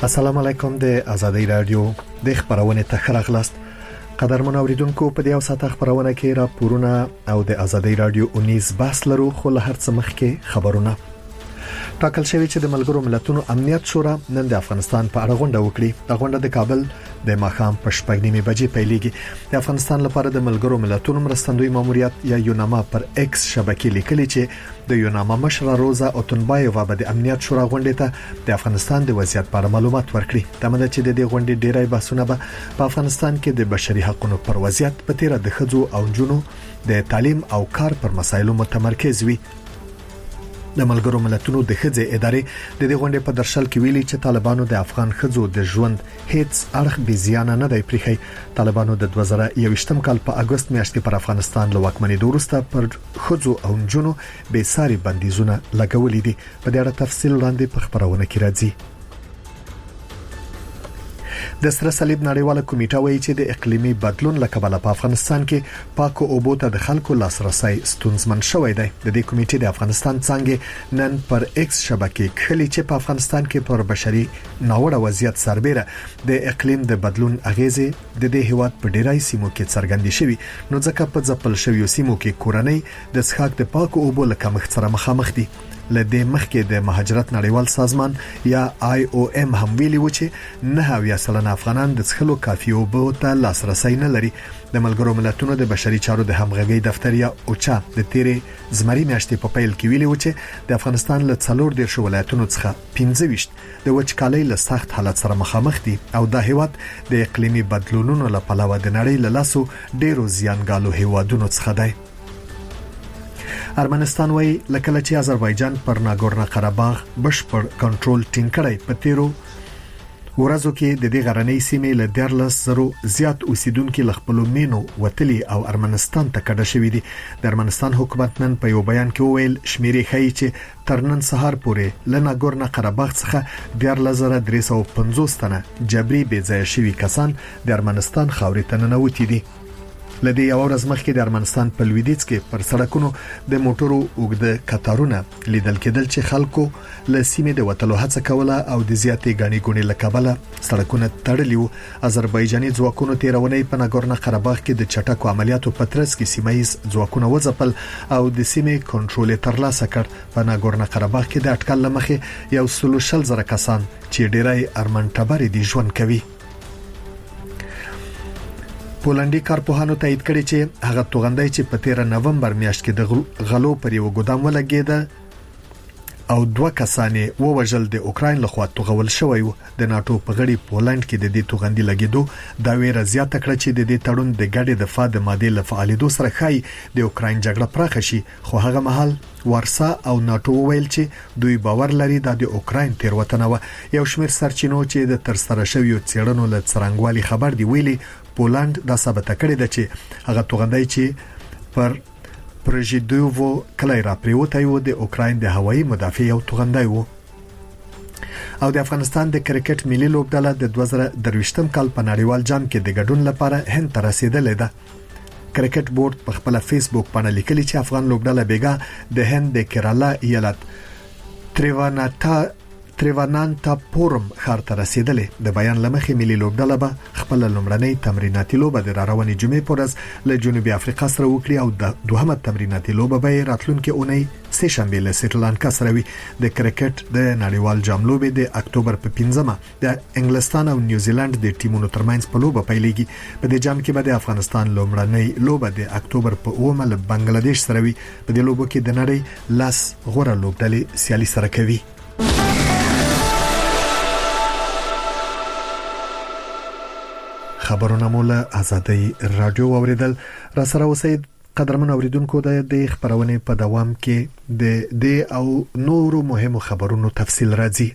السلام علیکم د آزادۍ رادیو د خبرونه تخراغلاست قدرمن اوریدونکو په دې اوساته خبرونه کې راپورونه او د آزادۍ رادیو 19 بحث لرو خو له هر څه مخکې خبرونه ټاکل شوی چې د ملګرو ملتونو امنیت شورا نن د افغانستان په اړه غونډه وکړي د غونډه د کابل د ماخام په شپږنیمه بجې پیلېږي د افغانستان لپاره د ملګرو ملتونو مرستندوی ماموریت یا یوناما پر ایکس شبکې لیکلي چې د یوناما مشر روزا اوتنبایووا به د امنیت شورا غونډې ته د افغانستان د وضعیت په اړه معلومات ورکړي تمنه چې د دې غونډې ډیری بحثونه به په افغانستان کې د بشري حقوقو پر وضعیت په تیر د خځو او جنو د تعلیم او کار پر مسایلو متمرکز وي د ملګرو ملتونو د خځې ادارې د دې غونډې په درشل کې ویلي چې طالبانو د افغان خځو د ژوند هیڅ اړخ به زیان نه دی پریخي طالبانو د 2021م کال په اگست میاشت کې پر افغانستان له واکمنۍ وروسته پر خځو او جنو به ساري بندیزونه لګولې دي په دې اړه تفصیل وړاندې په خبرونه کې راځي د سره صلیب نړیواله کمیټه وایي چې د اقلیمي بدلون لکبله په افغانستان کې پاکو اوبو ته د خلکو لاسرسي ستونزمن شوی دی د دې کمیټې د افغانستان څنګه نن پر ایکس شبکې خلی چې په افغانستان کې پر بشري ناوړه وضعیت سربېره د اقلیم د بدلون اغیزې د دې هیواد په ډیری سیمو کې څرګندې شوې نو ځکه په ځپل شویو سیمو کې کورنۍ د څښاک د پاکو اوبو لکمښت سره مخامخ دي لدې مخکې د مهاجرت نړیوال سازمان یا IOM هم ویلي و چې 9% افغانان د څښلو کافي اوبو ته لاسرسي نه لري د ملګرو ملتونو د بشري چارو د همغږي دفتر یا اوچا د تیرې زمري میاشتې په پیل کې ویلي و چې د افغانستان له 14 ولایتونو څخه 15 د وچکالۍ له سخت حالت سره مخامخ دي او د هیواد د اقلیمي بدلونونو له پلوه د نړۍ له لاسو ډیرو زیانګالو هیوادونو څخه دی ارمنستان وایي لکه چې آذربایجان پر ناګورنو قرهباغ بشپړ کنټرول ټینګ کړی په تیرو ورځو کې د دې غرنۍ سیمې له 13,000 زیات اوسیدونکو لخپل مینو وتلی او ارمنستان ته کډه شوې دي د ارمنستان حکومت نن په یو بیان کې وویل شمیرې ښیي چې تر نن سهار پورې له ناګورنو قرهباغ څخه 13,350 تنه جبري بې ځای شوي کسان د ارمنستان خاورې ته ننوتي دي لدې یو ورځ مخکې د ارمنستان په لویدیځ کې پر سړکونو د موټرو اوږده کتارونه لیدل کېدل چې خلکو له سیمې د وټلو هڅه کوله او د زیاتې غني ګونې لکبله سړکونه تړلي وو آذربایجاني ځواکونو تیرونې په ناګورنو قرهباغ کې د چټکو عملیاتو په ترڅ کې سیمایي ځواکونه وځپل او د سیمې کنټرول ترلاسه کړ په ناګورنو قرهباغ کې د اټکل لمخې یو 30,000 کسان چې ډیری ارمن ټبرې دي ژوند کوي پولندي کارپوهانو تایید کړی چې هغه توغندای چې په 13 نومبر میاشت کې د غلو پر یو ګودام ولګید او 2 کسانې ووژل د اوکراین لخوا توغول شوی و د ناتو په غړي پولند کې د دې توغندي لګیدو دا ویره زیاته کړه چې د دې تړون د ګډې دفاع د ماده له فعالیدو سره خای د اوکراین جګړه پراخه شي خو هغه مهال وارسا او ناتو ویل چې دوی باور لري د اوکراین تیروتنه و یو شمېر سرچینو چې د تر سره شویو څېړنو له څرنګوالي خبر دی ویلي پولند دا ثابت کړی دی چې هغه توغندای چې پر پرژیدوو کله را پریوتای و د اوکراین د هوایي مدافع یو توغندای و او د افغانستان د کرکټ ملي لوبډله د 2023م کال په نړیوال جام کې د ګډون لپاره هند ته رسیدلې ده کرکټ بورډ په خپل فیسبوک باندې لیکلي چې افغان لوبډله بیګا د هند د کیرالا ایالت تریوانانتاپورم ښار ته رسیدلې د بیان لمخې ملي لوبډله به خپل لومړنۍ تمریناتي لوبه د روانې جمعې پر ورځ له جنوبي افریقا سره وکړي او د دوهمه تمریناتي لوبه به راتلونکي اونۍ سه شنبه له سریلانکا سره وي د کرکټ د نړیوال جام لوبې د اکتوبر په 15مه د انګلستان او نیوزیلند د ټیمونو ترمنځ په لوبه پیلېږي په دې جام کې به د افغانستان لومړنۍ لوبه د اکتوبر په 9مه له بنگلاديش سره وي په دې لوبو کې د نړۍ لاس غوړه لوبډلې سیالي سره کوي خبرونه مولا آزادۍ رادیو اوریدل را سره اوسئ قدرمن اوریدونکو د خبرونه په دوام کې د او نورو مهمو خبرونو تفصیل راځي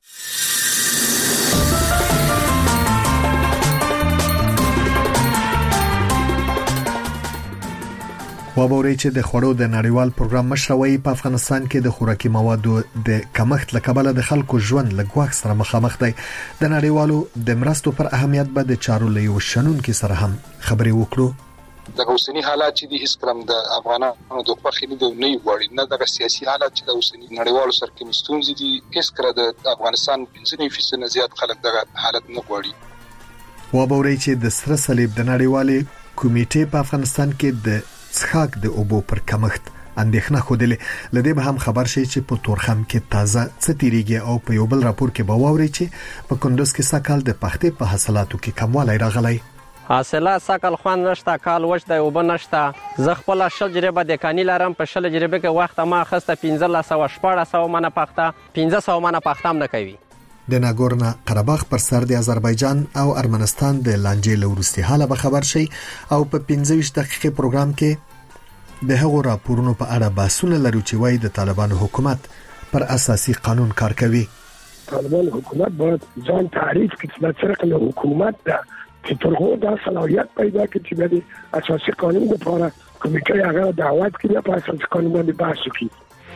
وبوري چې د خوړو د نړیوال پروګرام مشروعي په افغانستان کې د خوراکي موادو د کمښت لکبله د خلکو ژوند لګواښ سره مخامخ دی د نړیوالو د مرستو پر اهمیت به د چارو لیو شنونکو سره هم خبرې وکړو د اوسنی حالات چې د اسلام د افغانانو د خوخي نه دی وړي نه د سیاسي حالات چې د اوسنی نړیوالو سره کې مستونزې دي اسکره د افغانستان 15% زیات خلک دغه حالت نه غواړي. وبوري چې د سره صلیب د نړیوالې کمیټې په افغانستان کې د څښاک د اوبو پر کمښت اندېښنه خوده لدې به هم خبر شي چې په تورخم کې تازه څتیریږي او په یو بل راپور کې به واوري چې په کندوز کې ساکال د پختې په حاصلاتو کې کموالی راغلی. حاصلات ساکل خوان نشته، کال وش د اوبه نشته. زه خپل شل جریبه د کانی لرم، په شل جریبه کې وخت ما خسته 1514 منه پخته 1500 منه پختم نه کوي. د ناګورنا قرهباغ پر سر د آذربایجان او ارمنستان د لانجې لورستي حاله به خبر شي او په 15 دقیقې پروګرام کې د هغو راپورونو په اړه بحثونه لرو چې وايي د طالبانو حکومت پر اساسي قانون کار کوي. طالبان حکومت باید ځان تعریف کړي چې څنګه حکومت ده چې ترغو دا صلاحیت پیدا کړي چې د اساسي قانون لپاره کمیټه هغه دعوت کړي په اساسي قانون باندې بحث وکړي.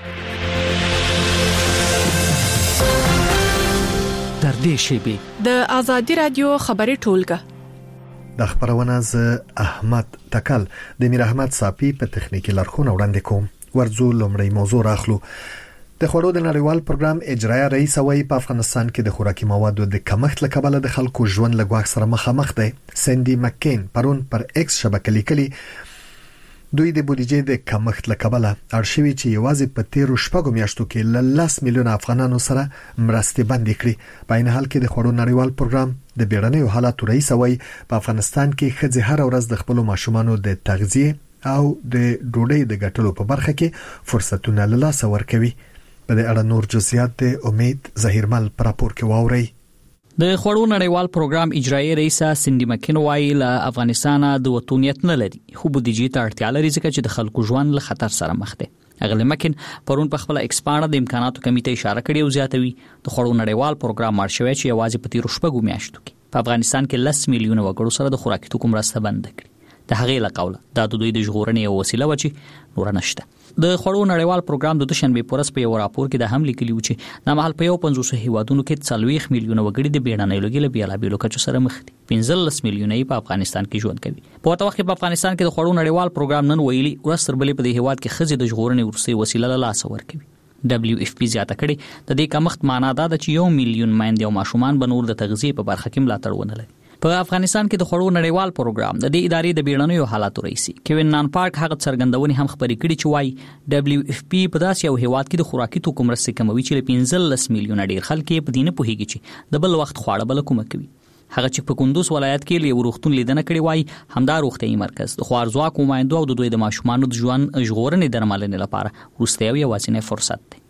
در دې شیبه د ازادي رادیو خبري ټولګه د خبرونه ز احمد تکل د میر احمد صافي په تخنیکی لارښوونه وړاندې کوم. ورزو لومړی موضوع راخلو. د خوړو د نړیوال پروګرام اجرایي رئیس وايي په افغانستان کې د خوراکي موادو د کمښت لکبله د خلکو ژوند لګواښ سره مخامخ دی. سندي مکین پرون پر ایکس شبکې لیکلي دوی د بودیجې د کمښت لکبله ارشیوي چې یوازې په 13 شپږو میاشتو کې ل 10 میلیون افغانانو سره مرستې بندې کړې. په عین حال کې د خوړو نړیوال پروګرام د بیړنیو حالاتو رئیس وايي په افغانستان کې ښځې هر ورځ د خپل ماشومانو د تغذیه او د ډوډۍ د ګټلو په برخه کې فرصتونه له لاسه ورکوي. په دې اړه نور جزئیات د امید ظهیرمل پر راپور کې واوري. د خوړو نړیوال پروګرام اجرایي رئیس سندي مکین وايي له افغانستان د وطنیت نه لري خو بودیجې ته اړتیا لري ځکه چې د خلکو ژوند له خطر سره مخ دی. اغلی مکین پرون په خپل ایکسپانډ د امکاناتو کمیټې اشاره کړې او زیاتوي د خوړو نړیوال پروګرام مارشوي چې یوازې په 13 شپږو میاشتو کې په افغانستان کې 10 میلیون وګړو سره د خوراکي توکو مرسته بند کړي. د هغې له قوله دا د دوی د ژغورنې وسیله و چې نور نشته. د خوړو نړیوال پروګرام د دوشنبه پورس په یو راپور کې د هم لیکلی و چې د محل په یو 500 هیوادونو کې 40 میلیون وګړي د بیړنۍ لوګي له بیلابېلو کچو سره مخ دي. 15 میلیون په افغانستان کې ژوند کوي. په وخت کې په افغانستان کې د خوړو نړیوال پروګرام نن ویلي ورستر بلې په دې هیواد کې خزې د ژغورنې ورسې وسیله له لاسه ورکوي. WFP زیاته کړي د دې کمښت معنا دا ده چې 1 میلیون مایندې او ماشومان به نور د تغذیه په برخه کې ملاتړ ونه لري. په افغانستان کې د خوړو نړیوال پروګرام د دې ادارې د بیړنیو حالاتو رئیس کوین نان پارک هغه څرګندونې هم خبرې کړي چې وايي WFP په داسې یو هیواد کې د خوراکي توکو مرستې کموي چې 15 میلیون ډیر خلک په دینه پوهیږي چې د بل وخت خواړه بل کومه کوي. هغه چې په کندوز ولایت کې یو روغتون لیدنه کړي وای همدا روغتيایي مرکز د خوارزواکو مایندو او د دوی د ماشومانو د ژوند ژغورنې درملنې لپاره وروستي او یوازینی فرصت دی.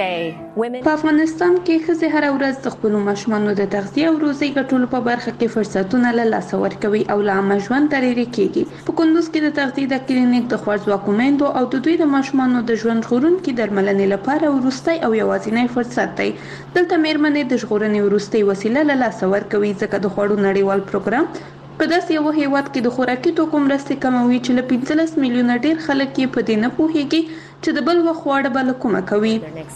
په افغانستان کې ښځې هر ورځ د خپل ماشومانو د تغذیه او روزي ګټلو په برخه کې فرصتونه له لاسه ورکوي او له عامه ژوند ترې کېږي. په کندوز کې د تغذیه د کلینیک د خوارزواکو میندو او د دوی د ماشومانو د ژوند ژغورونکي درملنې لپاره وروستي او یوازینی فرصت دی. دلته میرمنې د ژغورنې وروستي وسیله له لاسه ورکوي ځکه د خوړو نړیوال پروګرام په داسې یو هیواد کې د خوراکي توکو مرستې کموي چې له 15 میلیونه ډیر خلک یې په دې نه پوهیږي چې د بل وخت خواړه بل کومه کوي.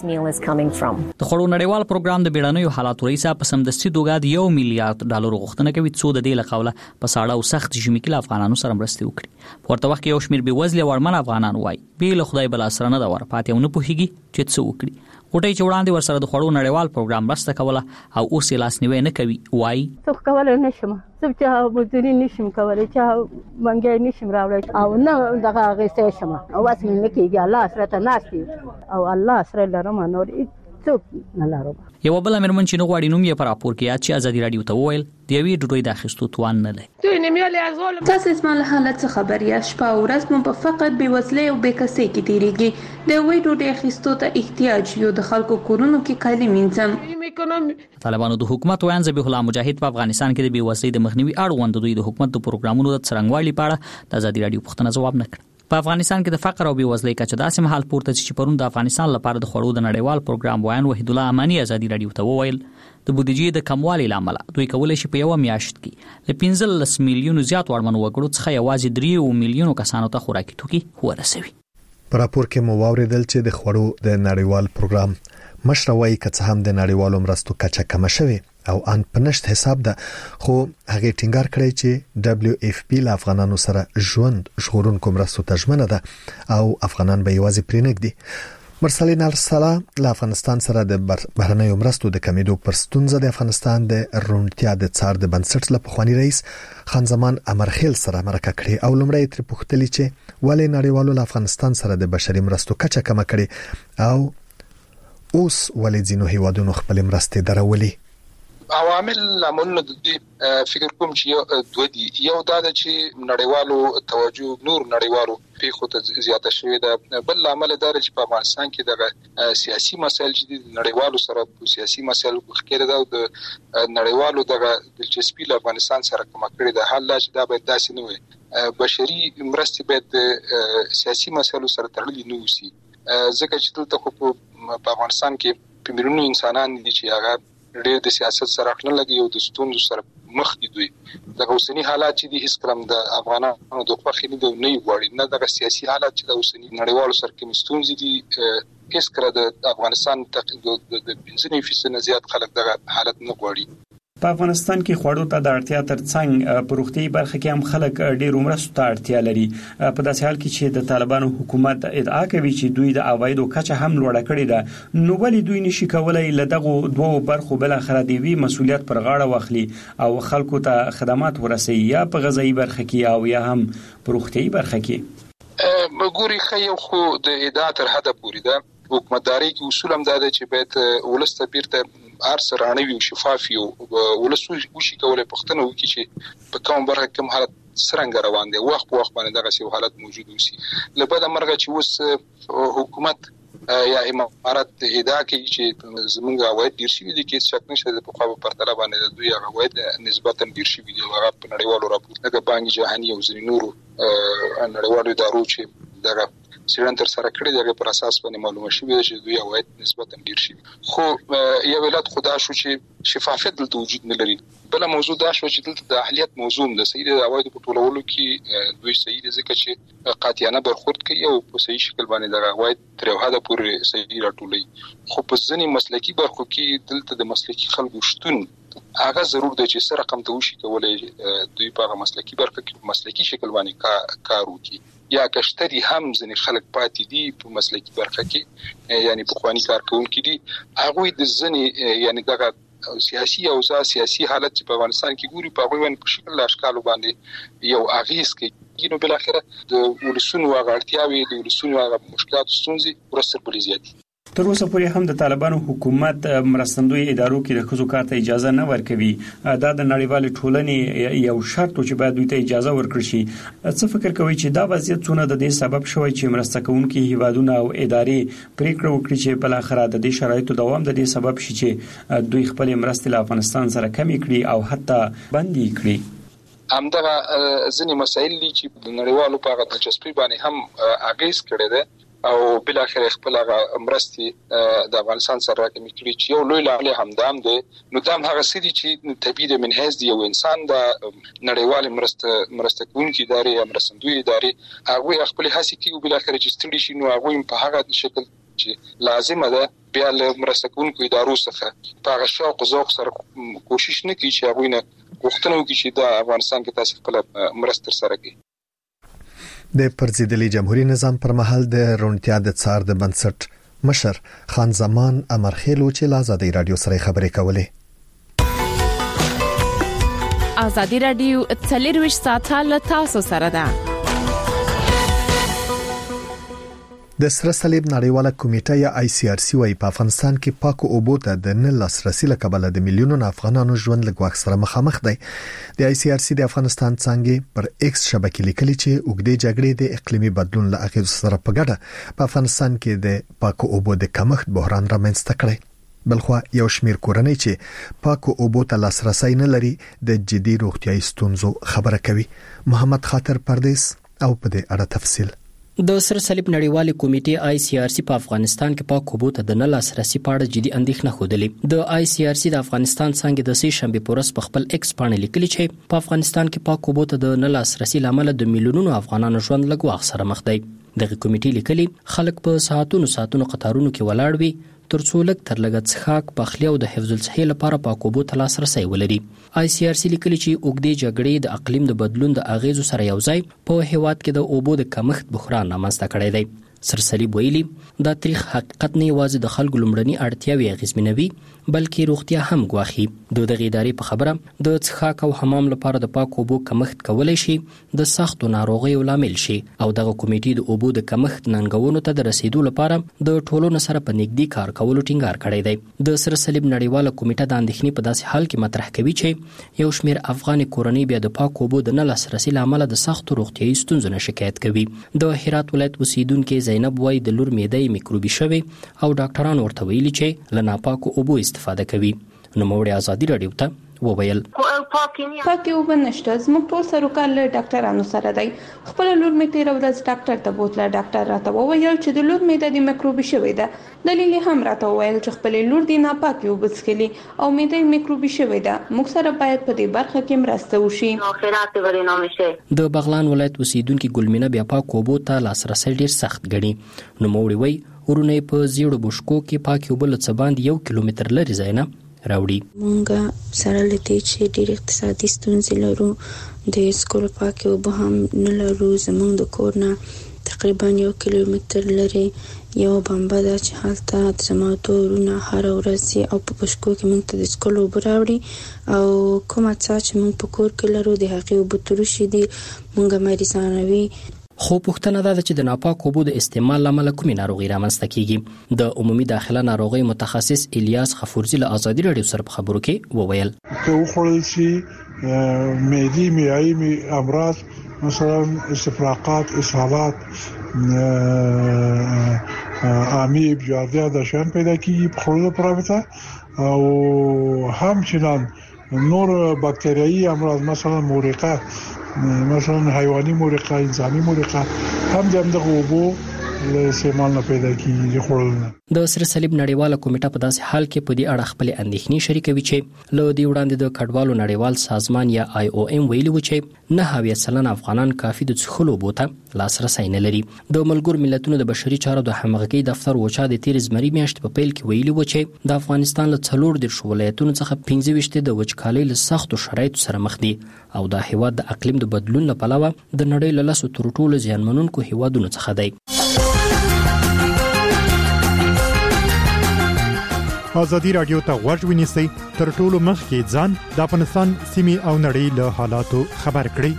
د خوړو نړیوال پروګرام د بیړنیو حالاتو رئیس په سمدستي توګه د 1 میلیارډ ډالر غوښتنه کوي څو د دې لقوله په ساړه او سخت ژمي کې افغانانو سره مرسته وکړي. ورته وخت یو شمیر به وزله ورمن افغانان وای بیل خدای بل سره نه دا ورپاتې او نه پوهیږي چې څه وکړي. غوټي چې وړاندې ورسره د خوړو نړیوال پروګرام مرسته کوله او اوس یې لاس نیوي نه کوي وای څه کولای نشم چې مدیرین نشم کولای چې منګي نشم راوړی او نه دغه غیسه شم او اصل نه کېږي الله سره ته ناشتي او الله سره لرم نور څوک نه لرم. یو بل امرمن چې نو غواړي نوم یې پر راپور کې یاد چې ازادي رادیو ته وویل دی وی ډوډۍ د اخیستو توان نه لري. تاسو اسمه له حالت څخه خبر یا شپه او ورځ مو په فقط بېوزلۍ او بېکسۍ کې تیریږي. د وی ډوډۍ اخیستو ته احتیاج یو د خلکو کورونو کې کالي مینځم. طالبانو د حکومت ویان ذبیح الله مجاهد په افغانستان کې د بېوزلۍ د مخنیوي اړوند دوی د حکومت د پروګرامونو د څرنګوالي په اړه د ازادي رادیو پوښتنه ځواب نه کړ. په افغانستان کې د فقر او بېوزلۍ کچه داسې مهال پورته چې پرون د افغانستان لپاره د خوړو د نړیوال پروګرام ویان وحید الله امانی ازادي رادیو ته وویل د بودیجې د کموالي لامل دوی کولای شي په یو میاشت کې له 15 میلیونو زیات وړمن وګړو څخه یوازې 3 میلیونو کسانو ته خوراکي توکي ورسوي. په راپور کې مو واوریدل چې د خوړو د نړیوال پروګرام مشروعي کڅ هم د نړیوالو مرستو کچه کم شوه او ان پنشت حساب ده خو هغه ټینګار کړی چې WFP له افغانانو سره ژوند ژغورونکو مرستو تضمینه ده او افغانان به یوازې پرېنګدي. مرسلین السلا له افغانستان سره د بهرنیو مرستو د کمیدو پر ستونزه د افغانستان د روڼتیا د څار د بنسټ له پخوانی رئیس خان زمان امرخیل سره مرکه کړې او لمړی تر پوښتنې چې ولې نړیوالو له افغانستان سره د بشري مرستو کچه کم کړي او اوس ولې ځینو هیوادونو خپل مرستې درولې. عوامل لاملونه د دې فکر کوم چې دوه دي. یو دا د چې نړیوالو توجه نور نړیوالو پیښو ته زیاته شوې ده. بل عامل دا چې په افغانستان کې د سیاسي مسایل چې نړیوالو سره په سیاسي مسایلو کې د نړیوالو د دلچسپي له افغانستان سره کومه کړې ده. حال چې دا باید داسې نه وي. بشري مرستې باید سیاسي مسایلو سره تړلې نه وي. ځکه چې دلته په افغانستان کې په میلیونونو انسانان دي چې هغه ډېر د سیاست سره نه لګي او د ستونزو سره مخ دي. دوی د اوسنی حالات چې د هیڅکلم د افغانانو د خوښۍ نه دی وړي نه د سیاسي حالات چې د اوسنی نړیوالو سره کوم ستونزې دي هیڅکله د افغانستان د 15% نه زیات خلک د حالت نه غواړي. په افغانستان کې خوړو ته د اړتیا ترڅنګ په روغتي برخه کې هم خلک ډېر مرستو ته اړتیا لري. په داسې حال کې چې د طالبانو حکومت ادعا کوي چې دوی د عوایدو کچه هم لوړه کړې ده، نو ولې دوی نشي کولای له دغه دوه برخو بل اخر دی وی مسؤلیت پر غاړه واخلي او خلکو ته خدمات ورسوي، یا په غذایی برخه کې او یا هم په روغتي برخه کې؟ مګوري خو خو د ادعا تر حد پورې ده. حکومتداري کې اصول هم دا دي چې باید ولست بیرته ارس رانوي او شفاف وي او ولست وشي کولای پښتنه وکړي چې په کوم برخه کوم حالت څنګه روان دي وخت په وخت باندې دغه سی حالت موجود وي. لبدا مرغه چې اوس حکومت یا امارات ادعا کوي چې زمونږ عواید ډیر شي دي کې شک نشته د په خوا په پرتله باندې دوی عواید نسبتا ډیر شي دي او هغه په نړیوالو راپور دغه بانک جهاني او ځینې نورو نړیوالو ادارو چې دغه سیران تر سره کړی دغه پر اساس باندې معلومه شوې ده چې دوی عواید نسبتا ډیر شي. خو یو ولادت خدا شو چې شفافیت دلته وجود نه لري. بل موضوع دا شو چې دلته د اهلیت موضوع ده. صحیح د عواید په ټولولو کې دوی صحیح دي ځکه چې قاطعانه برخورد کوي او په صحیح شکل باندې د عواید تر یو حد پورې صحیح راټولوي. خو په ځینې مسلکي برخو کې دلته د مسلکي خلکو شتون هغه ضرور دی چې سره رقم ته وشي کولای دوی په مسلکي برخه کې مسلکي شکل باندې کار وکړي. یا کشتري هم ځنې خلک پاتې دي په مسلکي برخه کې، یعنی په خواني کارکونکو دي. هغه د ځنې یعنی دغه سیاسي او سیاسي حالت چې په افغانستان کې ګوري په هغه باندې په شکل اشکالو باندې یو اغیز کوي. نو بل اخره د ولسونو غړتیاوي د ولسونو مشکلات ستونزې ورسره بلې زیاتې. تر اوسه پورې هم د طالبانو حکومت مرستندوی ادارو کې د خزو کار ته اجازه نه ورکوي. دا د نړیوال ټولنې یو شرط چې باید دوی ته اجازه ورکړي شي. څه فکر کوي چې دا وضعیت څونه د دې سبب شوی چې مرسته کوونکي هیوادونه او ادارې پریکړه وکړي چې بل اخر د دې شرایطو دوام د دې سبب شي چې دوی خپل مرستې له افغانستان سره کمې کړي او حتی بندي کړي؟ همدغه ځینې مسایل دي چې د نړیوالو په هغه دلچسپي باندې هم اغیز کړی دی او بل اخر خپل مرستې د افغانستان سره راکمې کړي چې یو لوی لامل همدام دی. نو دا هغه سړي چې طبيعي د منهز دی یو انسان د نړیوال مرسته کوونکي ادارې یا مرستندوی ادارې هغه خپل هڅې کوي او بل اخر چې ستړي شي نو هغه په هغه شکل چې لازمه ده بیا له مرسته کوونکو ادارو څخه په هغه شوق ذوق سره کوشش نه کوي چې هغه نه غوښتنه وکړي چې د افغانستان کې تاسو خپل مرسته سره کوي. د پرزیدلي جمهوریت نظام پر مهال د رونتیا د څار د بنسټ مشر خان زمان امرخیل چې له آزادۍ رادیو سره خبرې کولې. آزادۍ رادیو 24 ساعته له تاسو سره ده. د سره صلیب نړیواله کمیټه یا ICRC وايي په افغانستان کې پاکو اوبو ته د نه لاسرسي لکبل د میلیونونو افغانانو ژوند لګوښ سره مخامخ دی. د ICRC د افغانستان څنګه پر ایکس شبکې لیکلي چې وګړي جګړې د اقلیمي بدلون له اغیز سره په ګډه په افغانستان کې د پاکو اوبو د کمښت بحران رامنځته کړی. بلخو یو شمیر کورنۍ چې پاکو اوبو ته لاسرسي نه لري د جدي روغتيایي ستونزو خبره کوي. محمد خاطر پردیس او په دې اړه تفصیل. د سره صلیب نړیواله کمیټه ICRC په افغانستان کې پاک اوبو ته د نه لاسرسي په اړه جدي اندېښنه خوده. د ICRC د افغانستان څنګه د سې شنبه پورس په خپل ایکس باندې لیکلي چې په افغانستان کې پاک اوبو ته د نه لاسرسي لامل د میلیونونو افغانانو ژوند لګوښ سره مخ دی. دغه کمیټه لیکلي خلک په ساعتونو قطارونو کې ولاړ وي ترڅو لږ تر لږه څښاک پخلی او د حفظ الصحې لپاره پاکو اوبو ته لاسرسی ولري. ICRC لیکلي چې اوږدې جګړې د اقلیم د بدلون د اغیزو سره یوځای په هیواد کې د اوبو د کمښت بحران رامنځته کړی دی. سرسلیب ویلي دا تاریخ حقیقت نه یوازې د خلکو لومړني اړتیاوې اغیزمنوي بلکې روغتیا هم ګواښي. د ادارې په خبره د څښاک او حمام لپاره د پاکو اوبو کمښت کولای شي د سختو ناروغیو لامل شي او دغه کمیټې د اوبو د کمښت ننګونو ته د رسیدو لپاره د ټولنو سره په نږدې کار کولو ټینګار کړی دی. د سرسلیب نړیواله کمیټه د اندېښنې په داسې حال کې مطرح کوي چې یو شمېر افغان کورنۍ بیا د پاکو اوبو د نه لاسرسي له امله د سختو روغتیايي ستونزو نه شکایت کوي. د هرات ولایت اوسیدونکي زینب وای د لور معده میکروبي شوی او ډاکټرانو ورته ویلي چې له ناپاکو اوبو استفاده کوي. نوموړی ازادي راډیو ته وویل پاکي اوبه نشته، زموږ ټول سروکار له ډاکټرانو سره دی. خپل لور مې تیر ورځ ډاکټر ته بوتله، ډاکټر راته وویل چې د لور معده د میکروبي شوی ده. دلیل هم راته وویل چې خپل لور د ناپاکي اوبه څښلي او معده میکروبي شوی ده. موږ سره باید په دې برخه کې مرسته وشي. د بغلان ولایت اوسیدونکي ګلمینه بیا پاکو اوبو ته لاسرسی ډیر سخت ګڼي. نوموړی وایي ورونه په زیړو بشکو کې پاکي اوبه له څه باندې 1 کیلومتر لري ځای نه راوړي. مونږ سره لته چې ډېر اقتصادي ستونزې لرو، د سکول پاکي اوبه هم نه لرو. زمونږ د کور نه تقریبا 1 کیلومتر لري یو بمبه ده چې هلته زما ورونه هر ورځ او په بشکو کې مونږ ته د سکول اوبه راوړي او کومه څه چې مونږ په کور کې لرو د هغې اوبه تروشي دي مونږ مریضانوي. خو پوښتنه ده چې د ناپاک اوبو د استعمال لامل کومې ناروغي رامنځته کیږي. د عمومي داخله ناروغي متخصص الیاس غفورزی له ازادي راډیو سره په خبرو کې وویل که وخوړل شي معدي امراض مثلا استفراقات، اسهالات، امیب، جاردیا د شان پیدا کیږي په خوړلو پرابطه او همچنان نور باکتریایي امراض مثلا مورقه، مثلا حیواني مورقه، انساني مورقه هم دغه اوبو له استعمال نه پیدا کیږي خورلنه. د سرسلیب نړیواله کمیټه په داسې حال کې په دې اړه خپل اندېښنې شریکوي چې له دې وړاندې د کډوالو نړیوال سازمان یا IOM ویلي و چې 9% افغانان کافي د څښلو اوبو ته لاسرسی نه لري. د ملګرو ملتونو د بشري چارو د همغږۍ دفتر وچا د تیر زمري میاشتې په پیل کې ویلي و چې د افغانستان له 40 ولایتونو څخه 15 د وچکالۍ له سختو شرایطو سره مخ دي او د هیواد د اقلیم د بدلون له پلوه د نړۍ له 10 تر ټولو زیانمنونکو هیوادونو څخه دی. ازادي راډیو ته غوږ ونیسئ تر ټولو مخکې ځان د افغانستان سیمې او نړۍ له حالاتو خبر کړئ.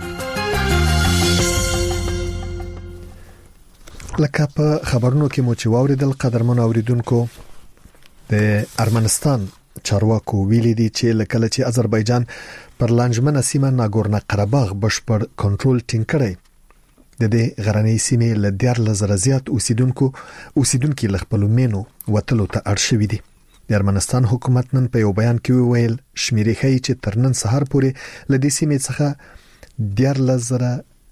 لکه په خبرونو کې مو چې واوریدل قدرمن اوریدونکو د ارمنستان چارواکو ویلي دي چې لکه چې آذربایجان پر لانجمنه سیمه ناګورنو قرهباغ بشپړ کنټرول ټینګ کړي د دې غرنۍ سیمې له 10,000 زیات اوسیدونکو لخپل مینو وتلو ته اړ شوي دي. د ارمنستان حکومت نن په یو بیان کې ویل شمیرې ښیي چې تر نن سهار پورې له دې سیمې څخه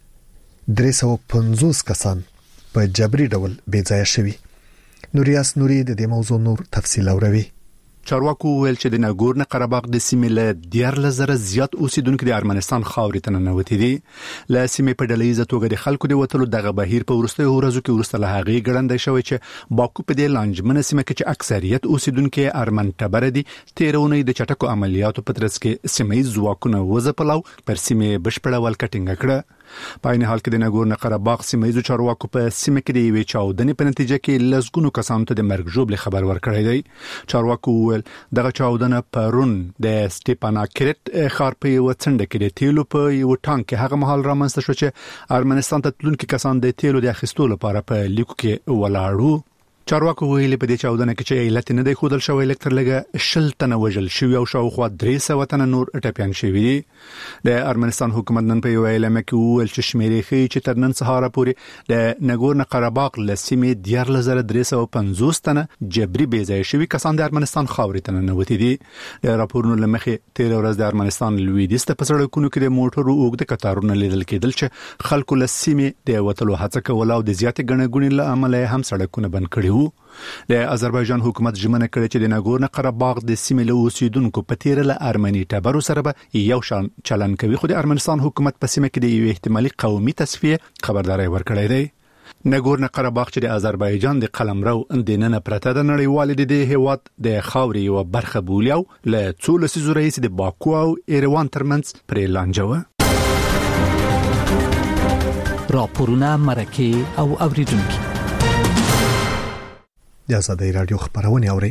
10,350 کسان په جبري ډول بې ځایه شوي. نوریاس نوري د دې موضوع نور تفصیل اوري. چارواکو ویل چې د ناګورنو قرهباغ د سیمې له 10,000 زیات اوسیدونکو د ارمنستان خاورې ته ننوتي دي. له سیمې په ډلهیزه توګه د خلکو د وټلو دغه بهیر په وروستیو ورځو کې ورسته له هغې ګړندې شوی چې باکو په دې لانجمنه سیمه کې چې اکثریت اوسیدونکو ارمن ټبر دي تیرونې د چټکو عملیاتو په ترڅ کې سیمې ځواکونه وځپلو پر سیمې بشپړه ولکټینګ کړه. په عین حال کې د ناګورنو قرهباغ سیمې چارواکو په سیمه کې د یوې چاودنې په نتیجه کې لږګونو کسانو ته د مرګ ژوبل خبر ورکړی دی. چارواکو ویل دغه چاودنه پرون د سټیپاناکریټ ښار په یو څنډه کې د تیلو په یو ټانک کې هغه مهال رامنځته شو چې ارمنستان ته تلونکي کسان د تیلو د اخیستلو لپاره په لیکو کې ولاړو. چارواکو ویلي په دې چاودنه کې چې علت نه دی خودل شوی لکتر لګه 10 تنه وژل شوی او شاوخوا 300 تنه نور ټپيان شوی دي. د ارمنستان حکومت نن په یو اعلامیه کې ویل چې شمیرې ښیي چې تر نن سهار پورې د ناګورنو قرهباغ له سیمې 10,350 تنه جبري بې ځای شوي کسان د ارمنستان خاورې ته ننوتي دي. د راپورونو له مخې تیر ورځ د ارمنستان لویدیځ ته په سړکونو کې د موټرو اوږده کتارونه لیدل کېدل چې خلکو له سیمې د وټلو هڅه کوله او د زیاتې ګڼګونې له امله هم سړکونه بند کړي. د آذربایجان حکومت ژمنه کړې چې د ناګورنو قرهباغ د سیمې له اوسیدونکو په تیر له ارمني ټبرو سره به یو شان چلن کوي. خو د ارمنستان حکومت په سیمه کې د یو احتمالي قومي تصفیه خبرداري ورکړې ده. نګورنو قرهباغ چې د آذربایجان د قلمرو د نن پرته د نړیوال د هیواد د خاوري او برخه بولیو له څو لسیزو رئیس د باکو او ایروان ترمنځ پرې لانجوه. راپورونه مرکه او اوریدونکو د آزادۍ رادیو خبرونه اوري.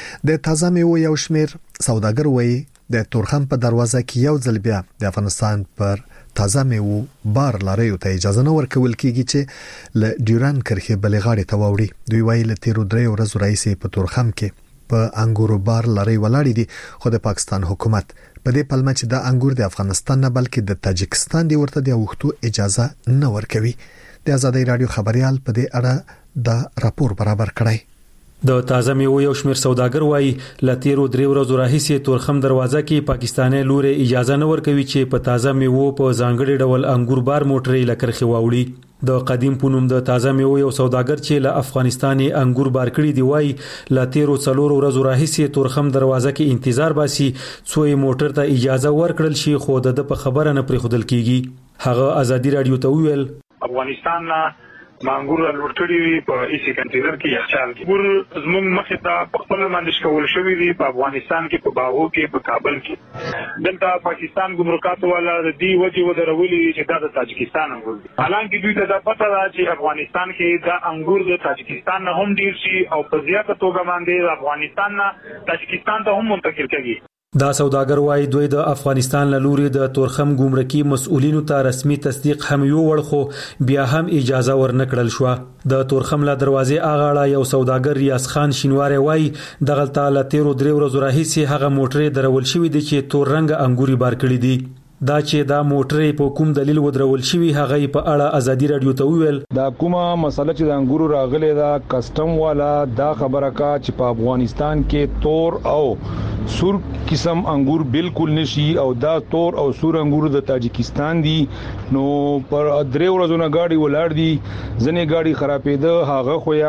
د تازه میوه یو شمیر سوداګر وایي د تورخم په دروازه کې یو ځل بیا د افغانستان پر تازه میوه بار لاري ته اجازه نه ورکول کیږي چې ل ډیوران کرخه بلغاړي ته ووري. دوی وایي ل 13 ورځې رئیس په تورخم کې په انګورو بار لاري ولاړ دي، خو د پاکستان حکومت په دې پلمه چې د انګور د افغانستان نه بلکې د تاجکستان دی ورته د وختو اجازه نه ورکوي. د آزادۍ رادیو خبريال په دې اړه د راپور برابر کړی. د تازه میوه یو شمیر سوداګر وایي ل 13 ورځې راهیسې تورخم دروازه کې پاکستاني لوري اجازه نه ورکوي چې په تازه میوه په ځانګړي ډول انګور بار موټرې لکرخي واوړي. د قدیم پونم د تازه میوه یو سوداګر چې له افغانستاني انګور بار کړی دی وایي ل 13 ورځې راهیسې تورخم دروازه کې انتظار باسي څو موټر ته اجازه ورکړل شي، خو د په خبره نه پرې خودل کیږي. هغه آزادۍ رادیو ته ویل افغانستان مانګور لوټړي وي په ایسي کنټینر کې یخچال کې ګور زموږ مخه ته په خپل باندې شکول شوی دی په افغانستان کې په باغو کې په کابل کې دلته پاکستان ګمرکات والا د دې وجه ودرولي چې دا د تاجکستان انګور دي. حالانکه دوی ته دا پته ده چې افغانستان کې دا انګور د تاجکستان نه هم ډیر شي او په زیاته توګه باندې افغانستان نه تاجکستان ته هم منتقل کیږي. دا سوداګر وایي دوی د افغانستان له لوري د تورخم ګمرکي مسؤلینو ته رسمي تصدیق هم یو ورخو بیا هم اجازه ورنکړل شو. د تورخم له دروازې اغاړه یو سوداګر ریاض خان شینواری وایي دغه تعالی 13 ورځې راهیسې هغه موټرې درول شوې دي چې تور رنگ انګوري بار کړی دي. دا چې دا موټرې په کوم دلیل ودرول شوی هغه په اړه آزادۍ رادیو ته ویل دا کومه مسله چې د انګورو راغله دا کسٹم والا دا خبره کا چې په افغانستان کې تور او سور قسم انګور بالکل نشي او دا تور او سور انګور د تاجکستان دي. نو پر 3 ورځې نه گاډي ولاړ دي، ځنې گاډي خرابېده، هغه خو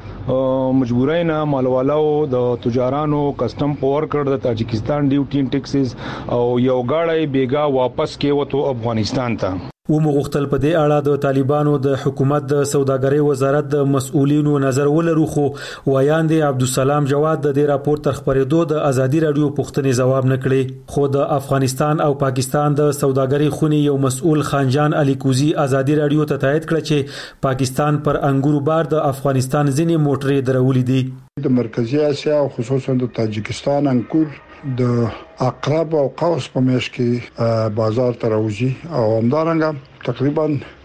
یا مجبورای نه مالوالو د تجارانو کسٹم پور کړ د تاجکستان ډیوټي ټیکسز او یو گاډي بیګا واپس کې وته افغانستان ته. ومغختل په دې اړه د طالبانو د حکومت د سوداګرۍ وزارت د مسؤلینو نظر ولرو، خو ویاند عبدالسلام جواد د دې راپور تر خبرېدو د آزادۍ رادیو پوښتنې جواب نه کړي. خو د افغانستان او پاکستان د سوداګرۍ خونی یو مسؤل خانجان علي کوزي آزادۍ رادیو ته تایید کړ چې پاکستان پر انګورو بار د افغانستان ځینې موټرې درولې دي. د مرکزی اسیا او خصوصا د تاجکستان انګور د اقرب او قوس په میش کې بازار ته راوځي او همدارنګه تقریبا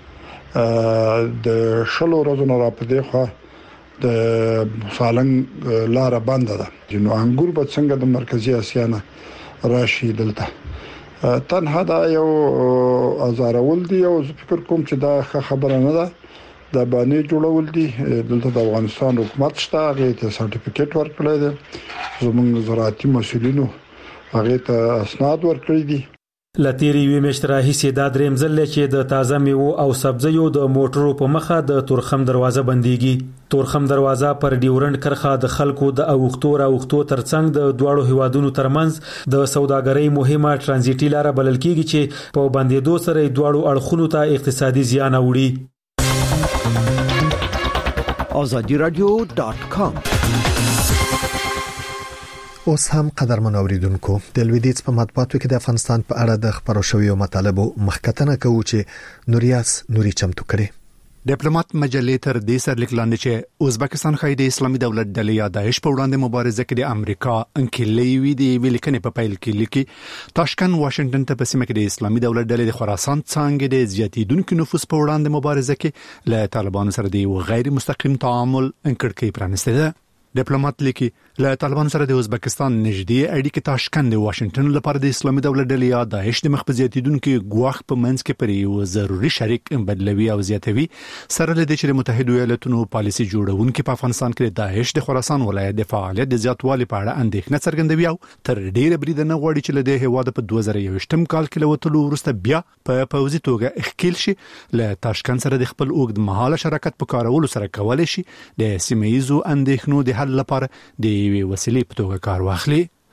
د شلو ورځې را پدې خو د سالنګ لار بنده ده. نو انګور به څنګه د مرکزی اسیا نه راشي دلته تنها دا یو ازارول دی او فکر کوم چې دا خبره نه ده. دا باندې جوړول دي دلته د افغانستان حکومت شته هغه ته سرټیفیکیټ ورکړی دی، زموږ زراعتي مسؤلینو هغه ته اسناد ورکړي دي. لتیری وی مشتره هیڅ دا دریم ځل چې د تازه میوه او سبزیو د موټرو په مخه د تورخم دروازه بنديږي. تورخم دروازه پر ډیورند کرخه د خلکو د اوختو ترڅنګ د دواړو هیوادونو ترمنځ د سوداګرۍ مهمه ترانزیټي لار بلل کیږي چې په باندې سره دواړو اړخونو ته اقتصادي زیان اوړي. azadiradio.com اوس هم قدرمن اوریدونکو د لویدیځ په مطبوعاتو کې د افغانستان په اړه د خبرو شویو مطالبو مخکتنه کوي چې نوریاس نوري چمتو کړي. ډیپلوماټ مجلې تر دې سره لیکلاند چې ازبکستان خای د اسلامي دولت ډلې یا داعش په وړاندې مبارزه کې د امریکا انکلې وی دی ولیکنې په پیل کې لیکي تاشکند واشنگټن ته په سیمه کې د اسلامي دولت ډلې د خراسان څنګه د زیاتیدونکو نفوذ په وړاندې مبارزه کې له طالبانو سره د غیر مستقیم تعامل انکړکې پرانسته ده. ډیپلوماټ لیکي له طالبانو سره د ازبکستان نږدې اړیکې تاشکند واشنگټن لپاره د اسلامي دولت ډلې یا داعش د مخبزیاتیدونکو ګواښ په منځ کې پر یو ضروري شریک بدلوي او زیاتوي سره له دې چې متحده ایالاتونو پالیسي جوړونکو په افغانستان کې د داعش د خراسان ولایت د فعالیت د زیاتوالي په اړه اندېښنه څرګندوي او تر ډیره بریده نه غواړي چې له هیواد په 2021م کال کې لوتلو وروسته بیا په پوزي توګه اخکیل شي. له تاشکند سره د خپل اوږد مهاله شراکت په کارولو سره کولای شي د سیمایزو اندېښنو د حل لپاره د وسیلې په توګه کار واخلي.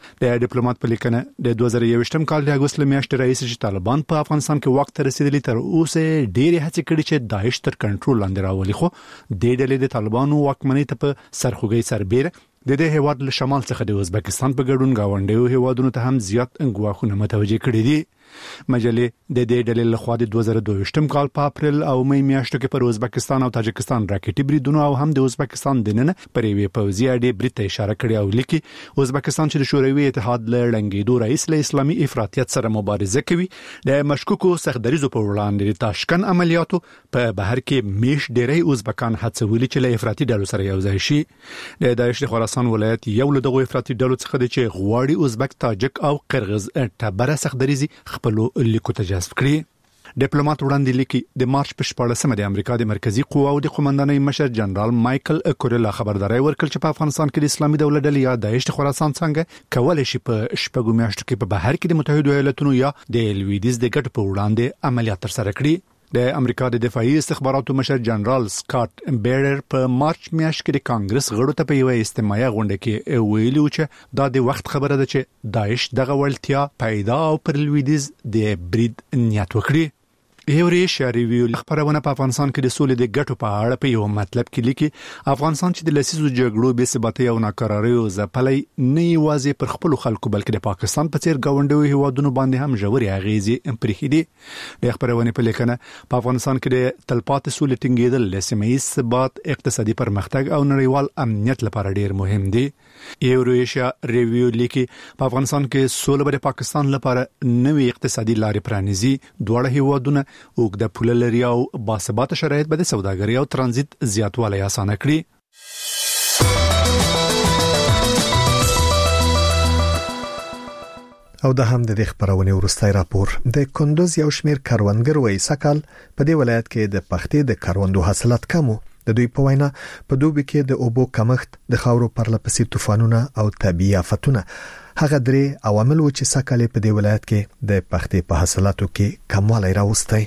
د ډیپلوماټ په لیکنه د 2021م کال د اگست میاشتې رئیس چې طالبان په افغانستان کې وخت رسیدلی تر اوسه ډېری هڅې کړې چې داعش تر کنټرول لاندې راولي، خو د ډلې د طالبانو واکمنۍ ته په سرخوږی سربېره د دې هیواد له شمال څخه د ازبکستان په ګډون گاونډیو هیوادونو ته هم زیات انګواخونه متوجه کړي دي. مجلې د دې ډلې لخوا د 2022م کال په اپریل او مې میاشتو کې پر ازبکستان او تاجکستان راکټي بریدونه او هم د ازبکستان دننه پر یوې پوځي اډې برید ته اشاره کړې او لیکي ازبکستان چې د شوروي اتحاد له ړنګېدو رئیس له اسلامي افراطیت سره مبارزه کوي، د مشکوکو سختدریزو په وړاندې د تاشکن عملیاتو په بهر کې میش ډېری ازبکان هڅولي چې له افراطي ډلو سره یوځای شي. د داعش د خراسان ولایت یو له دغو افراطي ډلو څخه د چې غواړي ازبک، تاجک او قرغیز ټبره سختدریزي خپلو لیکو ته جذب کړي. ډیپلوماټ وړاندې لیکي د مارچ په 14مه د امریکا د مرکزی قواو د قومندانۍ مشر جنرال مایکل کورلا خبرداري ورکړ چې په افغانستان کې د اسلامي دولت ډلې یا داعش د خراسان څنګه کولای شي په شپږو میاشتو کې په بهر کې د متحده ایالاتونو یا د لویدیز د ګټ په وړاندې عملیات ترسره کړي. د امریکا د دفاعي استخباراتو مشر جنرال سکاټ بیرر په مارچ میاشت کې د کانګرس غړو ته په یو اجتماعي غونډه کې ویلي چې دا د وخت خبره ده چې داعش دغه وړتیا پیدا او پر لویدیز د برید نیت وکړي. یوریا ریویو خبرونه په افغانستان کې د سولې د ګټو په اړه په یو مطلب کې لیکي افغانستان چې د لسیزو جګړو بې ثباتۍ او ناکراریو ځپلې نه یوازې پر خپل خلکو بلکې د پاکستان په څیر ګاونډیو هیوادونو باندې هم ژورې اغیزې پرېښې دي. د خبرونه په لیکنه په افغانستان کې د تلپاتې سولې ټینګېدل د سیمه ییز ثبات، اقتصادي پرمختګ او نړیوال امنیت لپاره ډیر مهم دي. یوریا ریویو لیکي په افغانستان کې سولې د پاکستان لپاره نوې اقتصادي لارې پرانیزي. دواړه هیوادونه اوږده پوله لري او باثباته شرایط به د سوداګرۍ او ترانزیت زیاتوالی اسانه کړي. او د هم د خبرونه ورستای راپور د کندوز یو شمیر کاروانګر وایي سکهال په دې ولایت کې د پختې د کاروندو حاصلات کمو. د دوی په وینا په دوبي کې د اوبو کمښت، د خاورو پرلپسې طوفانونه او طبيعي آفتونه هغه درې عوامل و چې سکهال په دې ولایت کې د پختې په حاصلاتو کې کموالی راوستی.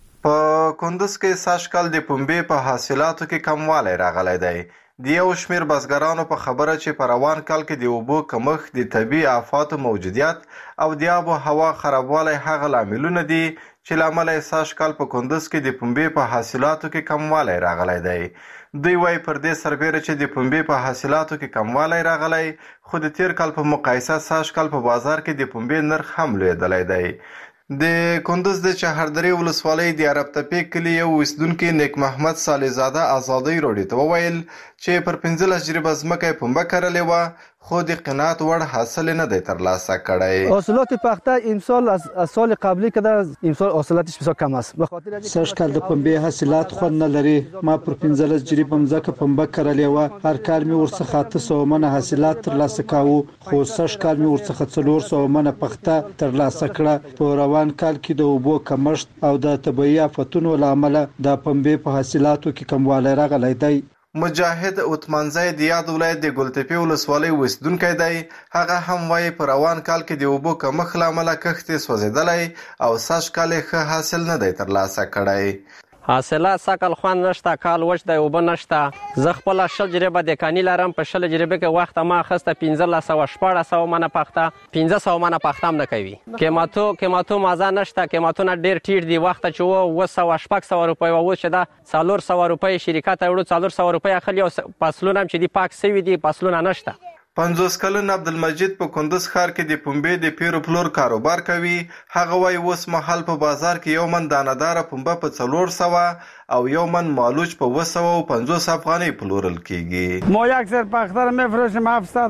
په کندوز کې سږکال د پنبې په حاصلاتو کې کموالی راغلی دی. د یو شمیر بزګرانو په خبره چې په روان کال کې د اوبو کمښت، د طبيعي آفاتو موجودیت او د آب و هوا خرابوالی هغه لاملونه دي چې لامل یې سږکال په کندوز کې د پنبې په حاصلاتو کې کموالی راغلی دی. دوی وايي پر دې سربېره چې د پنبې په حاصلاتو کې کموالی راغلی، خو د تیر کال په مقایسه سږکال په بازار کې د پنبې نرخ هم لوړېدلی دی. د کندوز د چهردرې ولسوالۍ د عرب تپې کلي یو اوسیدونکي نیک محمد صالح زاده ازادۍ راډیو ته وویل چې پر 15 جریبه ځمکه یې پنبه کرلې وه، خو د قناعت وړ حاصل نه دی ترلاسه کړی. حاصلات پخته امسال از سال قبلی که در امسال حاصلاتش بسیار کم است. سږکال د پنبې حاصلات خوند نه لري. ما پر 15 جریبه ځمکه پنبه کرلې وه، هر کال مې ورڅخه 800 منه حاصلات ترلاسه کاوه، خو سږکال مې ورڅخه 400 منه پخته ترلاسه کړه. په روان کال کې د اوبو کمښت او د طبيعي آفتونو له امله د پنبې په حاصلاتو کې کموالی راغلی دی. مجاهد اوتمنځی د یاد ولایت د ګلتپې ولسوالۍ اوسیدونکی دی. هغه هم وایي په روان کال کې د اوبو کمښت له امله کښت یې سوځېدلی او سږکال یې ښه حاصل نه دی ترلاسه کړی. حاصلات سکهال خوند نشته، کال وچ دی، اوبه نشته. زه خپله 10 جریبه دکاني لرم، په 10 جریبه کې وخت ما اخیسته 1500 منه پخته، 500 منه پخته هم نه کوي. قیمتو مازه نشته، قیمتونه ډېر ټیټ دي. وخت چې و 700 روپۍ و، اوس چې دا 400 روپۍ شرکت ته وړو 400 روپۍ اخلي او فصلونه هم چې دي پاک سوي دي، فصلونه نشته. 50 کلن عبدالمجید په کندوز ښار کې د پنبې د پیرو پلور کاروبار کوي. هغه وايي اوس مهال په بازار کې یو من دانه‌داره پنبه په 400 او یو من مالوچ په 250 افغانۍ پلورل کیږي. ما یک سر پخته رو میفروشیم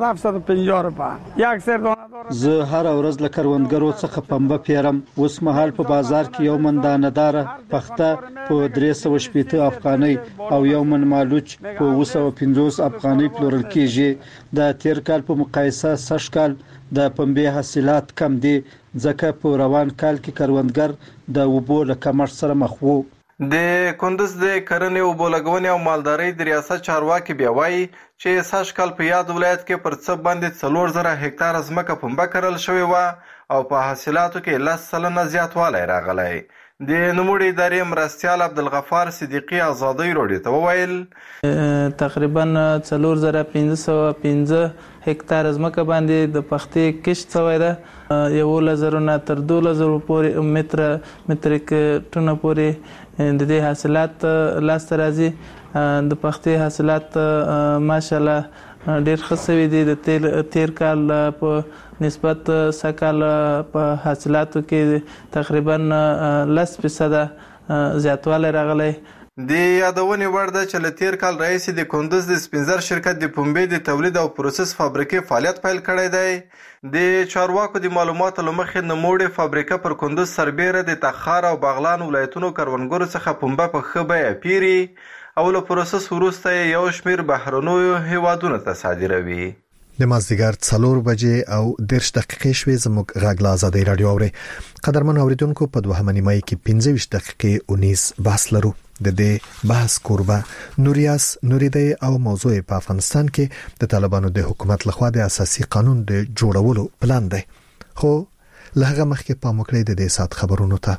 750 روپیه. یک سر دانه‌دار زه هر ورځ له کروندګرو څخه پنبه پیرم. اوس مهال په بازار کې یو من دانه‌داره پخته په 380 افغانۍ او یو من مالوچ په 250 افغانۍ پلورل کیږي. د تیر کال په مقایسه سږکال د پنبې حاصلات کم دي، ځکه په روان کال کې کروندګر د اوبو له کمښت سره مخ وو. د کندوز د کرنې، اوبو لګونې او مالدارۍ د ریاست چارواکي بیا وایي چې سږکال په یاد ولایت کې پر څه باندې 4000 هکتاره ځمکه پنبه کرل شوې وه او په حاصلاتو کې 10% زیاتوالی راغلی. د نوموړي ادارې مرستیال عبدالغفار صدیقي ازادۍ راډیو ته وویل تقریبا 4515 هکتار ځمکه باندې د پختې کښت شوی ده 1000 نه تر 2000 پورې متریک ټنه پورې د دې حاصلات لاسته راځي د پختې حاصلات ماشاءالله ډېر ښه شوي دي د تیر کال په نسبت سکال په حاصلاتو کې تقریبا 10% زیاتوالی راغلی د یادونې وړ ده چې له تیر کال راهیسې د کندوز د سپینزر شرکت د پنبې د تولید او پروسس فابریکې فعالیت پیل کړی دی. د چارواکو د معلوماتو له مخې نوموړې فابریکه پر کندوز سربیره د تخار او بغلان ولایتونو کروندګرو څخه پنبه په ښه بیه پیري او له پروسس وروسته یو شمېر بهرنیو هیوادونو ته صادروي. د مازدیګر 4 بجې او 10 دقیقې شوې زموږ غږ له ازادۍ راډیو اوري. قدرمن اوریدونکو په دوهمه نیمه کې 15 دقیقې 19 بحث لرو. د دې بحث کوربه نوریاس نوریدی او موضوع په افغانستان کې د طالبانو د حکومت لخوا د اساسي قانون د جوړولو پلان دی. خو لهغه مخکې پام وکړئ د دې سات خبرونو ته.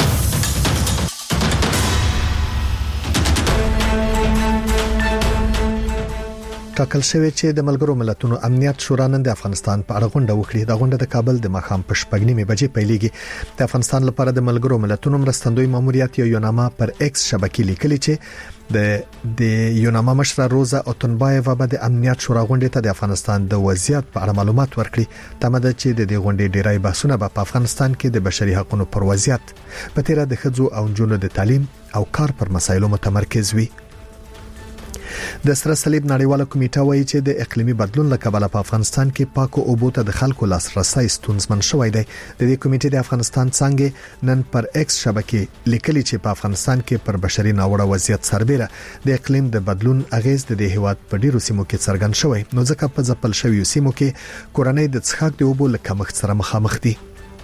ټاکل شوی چې د ملګرو ملتونو امنیت شورا نن د افغانستان په اړه غونډه وکړي. د غونډې د کابل د ماښام په 8:30 بجې پیلېږي. د افغانستان لپاره د ملګرو ملتونو مرستندوی ماموریت یوناما پر ایکس شبکې لیکلي چې د یوناما مشر روزا اوتنبایوا به د امنیت شورا غونډې ته د افغانستان د وضعیت په اړه معلومات ورکړي. تمه ده چې د دې غونډې ډیری بحثونه به په افغانستان کې د بشري حقوقو پر وضعیت په تیر د ښځو او نجونو د تعلیم او کار پر مسایلو متمرکز وي. د سره صلیب نړیواله کمیټه وایي چې د اقلیمي بدلون له کبله په افغانستان کې پاکو اوبو ته د خلکو لاسرسي ستونزمن شوی دی. د دې کمیټې د افغانستان څنګه نن پر ایکس شبکې لیکلي چې په افغانستان کې پر بشري ناوړه وضعیت سربېره د اقلیم د بدلون اغیز د هیواد په ډیرو سیمو کې څرګند شوی. نو ځکه په ځپل شویو سیمو کې کورنۍ د څښاک د اوبو له کمښت سره مخامخ دي.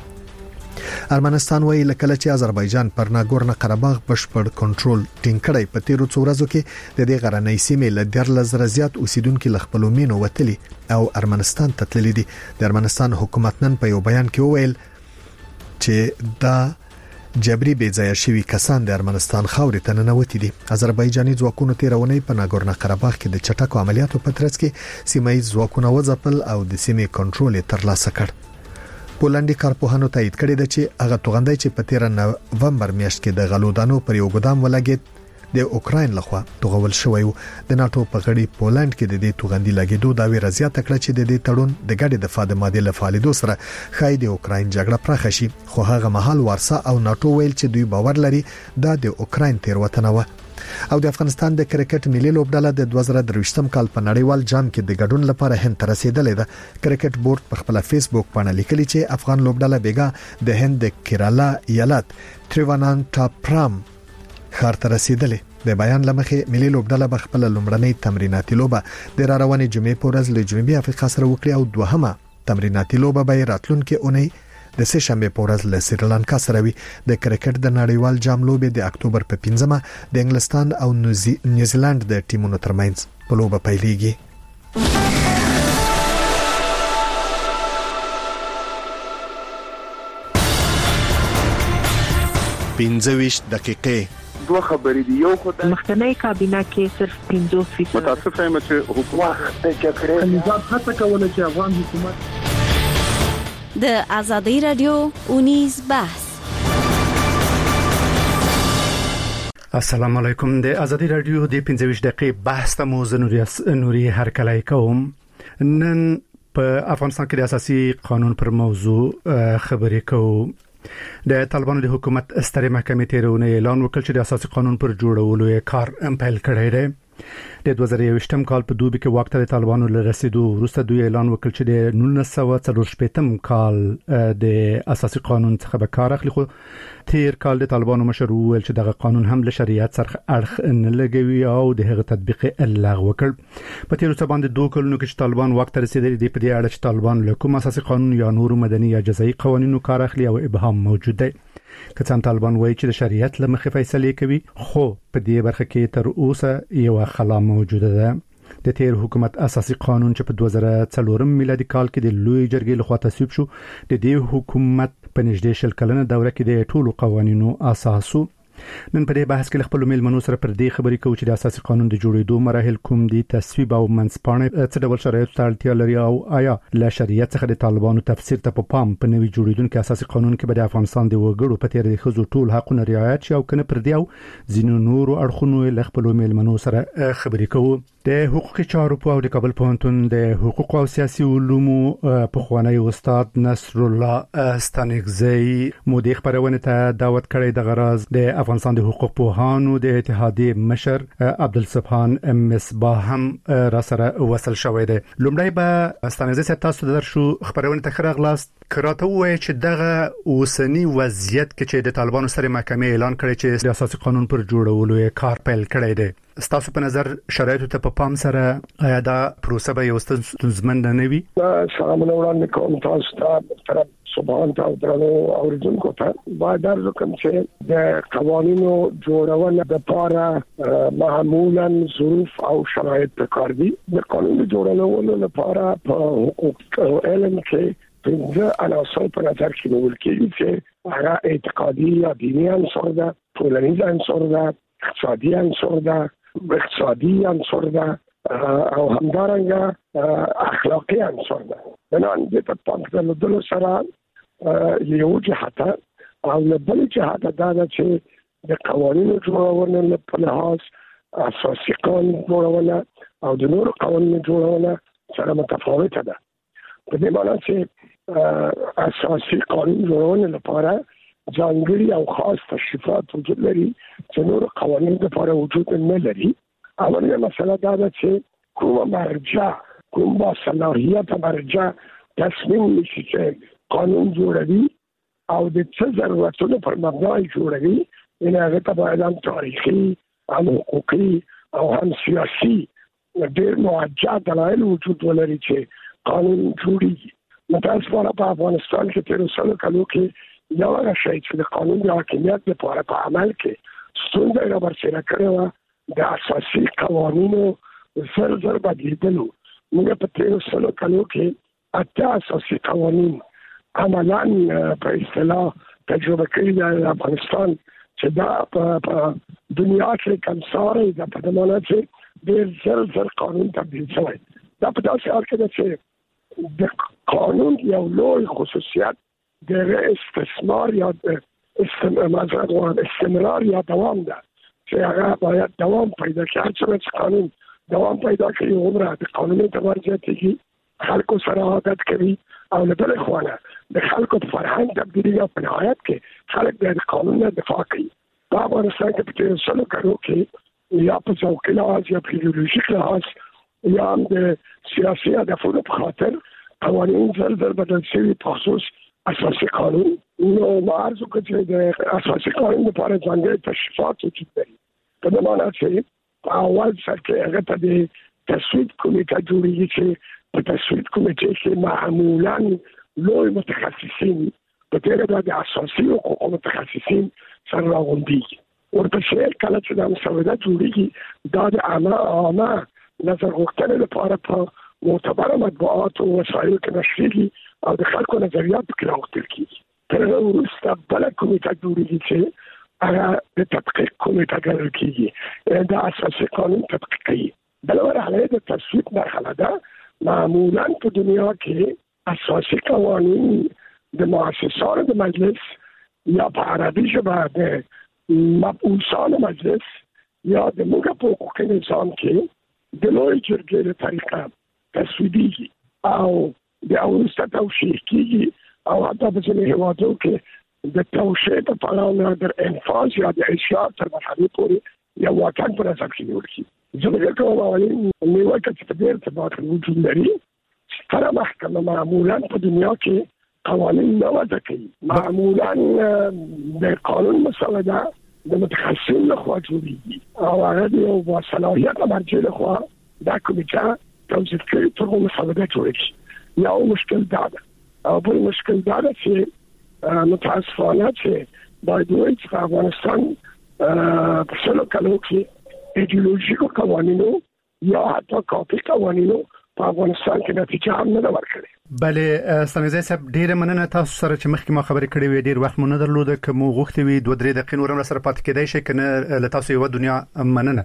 ارمنستان وایي لکه چې آذربایجان پر ناګورنو قرهباغ بشپړ کنټرول ټینګ کړی. په تیرو څو ورځو کې د دې غرنۍ سیمې له 13,000 زیات اوسیدونکو له خپل مینو وتلي او ارمنستان ته تللي دي. د ارمنستان حکومت نن په یو بیان کې وویل چې دا جبري بې ځای شوي کسان د ارمنستان خاورې ته ننوتي دي. آذربایجاني ځواکونو تیرونی په ناګورنو قرهباغ کې د چټکو عملیاتو په ترڅ کې سیمایي ځواکونه وځپل او د سیمې کنټرول ترلاسه کړ. پولندي کارپوهانو تایید کړی دی چې هغه توغندۍ چې په 13 نومبر میاشت کې د غلودانو پر یو ګدام ولګید د اوکراین لخوا توغول شوی و. د ناتو په غړي پولند کې د دې توغندۍ لګیدو دا وی رضایت کړ چې د دې تړون د ګډې دفاع د ماده له فعالیتو سره خای د اوکراین جګړه پراخه شي. خو هغه مهال وارسا او ناتو ویل چې دوی باور لري دا د اوکراین تیروتنه و. او د افغانستان د کرکټ ملي لوبډله د 2023م کال په نړیوال جام کې د ګډون لپاره هند ته رسیدلې ده. کرکټ بورډ په خپل فیسبوک باندې لیکلي چې افغان لوبډله بیګا د هند د کیرالا ایالت تریوانانتاپرام ښار ته رسیدلې. د بیان لمخې ملي لوبډله په خپل لومړنۍ تمریناتي لوبه د روانې جمعې په ورځ له جنوبي افریقا سره وکړي او دوهمه تمریناتي لوبه به راتلونکي اونۍ د سه شنبه په ورځ له سریلانکا سره وي. د کرکټ د نړیوال جام لوبې د اکتوبر په 15مه د انګلستان او نیوزیلند د ټیمونو ترمنځ په لوبه پیلېږي. 15 دقیقې دوه خبرې دی. یو خو د مخکنی کابینه کې صرف 50% متاسف یم چې حکومت د جګړې نظام هڅه کوله چې افغان حکومت د ازادۍ راډیو اونیز بحث. السلام علیکم. د ازادۍ راډیو د 15 دقیقې بحث ته مو نوري هرکلای کوم. نن په افغانستان کې د اساسي قانون پر موضوع خبرې کوو. د طالبانو د حکومت سترې محکمې تیرونه اعلان وکړ چې د اساسي قانون پر جوړولو کار پیل کړی دی. د 2021م کال په دوبي کې وخت د طالبانو له رسیدو وروسته دوی اعلان وکړ چې د 1944م کال د اساسي قانون څخه به کار اخلي. خو تیر کال د طالبانو مشر وویل چې دغه قانون هم له شریعت سره اړخ نه لګوي او د هغه تطبیق لغوه وکړ. په تیر څه باندې 2 کلونو کې طالبان وخت رسیدلی دی په دې اړه چې طالبان له کوم اساسي قانون یا نور مدني یا جزایي قوانینو کار اخلي او ابهام موجود دی. که څنګه طالبان وایي چې د شریعت له مخې فیصله کوي، خو په دې برخه کې تر اوسه یو خلا موجوده ده. د تیر حکومت اساسي قانون چې په 2004 میلادي کال کې د لوی جرګې لخوا تصویب شو، د دې حکومت په نږدې شل کلنه دوره کې د ټولو قوانینو اساسو. نن په دې بحث کې خپل میلمنو سره پر دې خبرې کوو چې د اساسي قانون د جوړېدو مراحل کوم دي، تصویب او منځپانګه څه ډول شرایط ته اړتیا لري او آیا له شریعت څخه د طالبانو تفسیر ته په پام په نوي جوړېدونکو اساسي قانون کې به د افغانستان د وګړو په تیر د خزو ټول حقوقونه رعایت شي او کنه پر دې او ځینو نورو اړخونو له خپل میلمنو سره خبرې کوو. د حقوقي چارو په د کابل پوهنتون د حقوق او سیاسي علومو پخوانی استاد نصر الله ستانکزی مو د خبرونه ته دعوت کړی د غرض د افغانستان د حقوق پوهانو د اتحادیې مشر عبدالسبحان مصباح هم را سره وصل شوی دی. لومړی به ستانکزی صاحب تاسو درشو خبرونه ته خراغلاست کراته وایي چې دغه اوسنی وضعیت کې چې د طالبانو سره محکمې اعلان کړی چې د اساسي قانون پر جوړولو کار پیل کړی دی، ستاسو په نظر شرایطو ته په پام سره آیا دا پروسه به یو ستونزمن نه وي؟ سلام وړاندې کوم تاسو ته محترم سبحان ته درنو اوریدونکو ته باید درز کوم چې د قوانینو جوړونه لپاره معمولا ظروف او شرایط پکار دي. د قانون جوړولو لپاره په حقوق علم کې پنځه عناصر په نظر کې نیول کېږي چې هغه اعتقادي یا دیني عنصر ده، ټولنیز عنصر ده، اقتصادي عنصر ده، اقتصادي عنصر ده او همدارنګه اخلاقي عنصر ده. بنان د په دلو سره یو جهت او له بل جهت دا چې د قوانینو جوړونه په لحاظ اساسي قانون جوړونه او د نورو قوانینو جوړونه سره متفاوته ده. په دې معنی چې اساسي قانون جوړونه لپاره ځانګړي او خاص تشریفات وجود لري چې نور قوانینو لپاره وجود نه لري. اوله مسله دا ده چې کومه مرجع کوم با صلاحیت مرجع تصمیم نیسي چې قانون جوړوي او د څه ضرورتونو پر مبنا جوړوي، ان هغه ته باید هم تاریخي هم حقوقي او هم سیاسي ډېر موجه دلایل وجود ولري چې قانون جوړي. متاسفانه په افغانستان کې تیر څلور کلو کې یو هغه شی چې د قانون د حاکمیت لپاره په عمل کې ستونزه را برسېره کړې وه د اساسي قوانینو زر بدلیدلو. موږ په تیر څلور کلو کې اته اساسي قوانین عملاً په اصطلاح تجربه کړي د افغانستان چې دا په دنیا کې کمساري ده، په دې معنی چې ډېر زر قانون تبدیل شوی. دا په داسې حال کې ده چې د قانون یو لوی خصوصیت د استثمار یا استمرار یا دوام ده چې هغه باید دوام پیدا کړي. هر څومره چې قانون دوام پیدا کړي عمره د قانوني اعتبار زیاتېږي، خلکو سره عادت کوي او له بلې خوا د خلکو په فرهنګ تبدیلي او په نهایت کې خلک د قانون نه دفاع کوي. په افغانستان کې په تېرو څلو کلو کې یا په ذوقي لحاظ یا په ایډیولوژیک لحاظ یا هم د سیاسي هدفونو په خاطر قوانین زر بدل شوي په خصوص اساسي قانون. نو ما عرض وکړ چې د اساسي قانون لپاره ځانګړي تشریفات وجود لري. په دې معنی چې په اول سر کې هغه ته د تصویب کمیټه جوړېږي چې په تصویب کمیټې کې معمولاً لوی متخصصین په تېره د اساسي حقوقو متخصصین سره راغونډېږي. ورپسې کله چې دا مسوده جوړېږي دا د عامه نظر غوښتنې لپاره په معتبره مطبوعاتو او وسایلو کې نشریږي او د خلکو نظریات پکې راغوښتل کېږي. تر هغه وروسته بله کمیټه جوړېږي چې هغه د تحقیق کمیټه ګڼل کېږي، د اساسي قانون تحقیق کوي. بله مرحله د تصویب مرحله ده. معمولاً په دنیا کې اساسي قوانین د مؤسسانو د مجلس یا په عربي ژبه د مبعوثانو مجلس یا د موږ په حقوقي نظام کې د لویې جرګې له طریقه تصویبېږي او بیا وروسته توشیح کېږي او حتی په ځینې هېوادونو کې د توشیح په پړاو نه تر انفاظ یا د اشعار تر مرحلې پورې یو واټن په نظر کې نیول کېږي. زه فکر کوم اولین نیوکه چې په دې ارتباط وجود لري، ستره محکمه معمولاً په دنیا کې قوانین نه وضع کوي. معمولاً د قانون مسوده د متخصصین لخوا جوړېږي او هغه د یو باصلاحیته مرجع لخوا دا کمیټه توصیف کړي تر مسوده جوړېږي. یو مشکل دا ده او بل مشکل دا ده چې متاسفانه چې باید وایي چې په افغانستان په څلو کلو کې ایډیولوژیکو قوانینو یا حتی کافي قوانینو په افغانستان کې نتیجه هم نه ورکړي. بله ستانګزی صاحب ډیره مننه تاسو سره چې مخکې ما خبرې کړې وې ډیر وخت مونږ نه درلوده کوم غوښتي وي 2-3 دقیقې نور سره پاتې کېدای شي کنه له تاسو یو دنیا مننه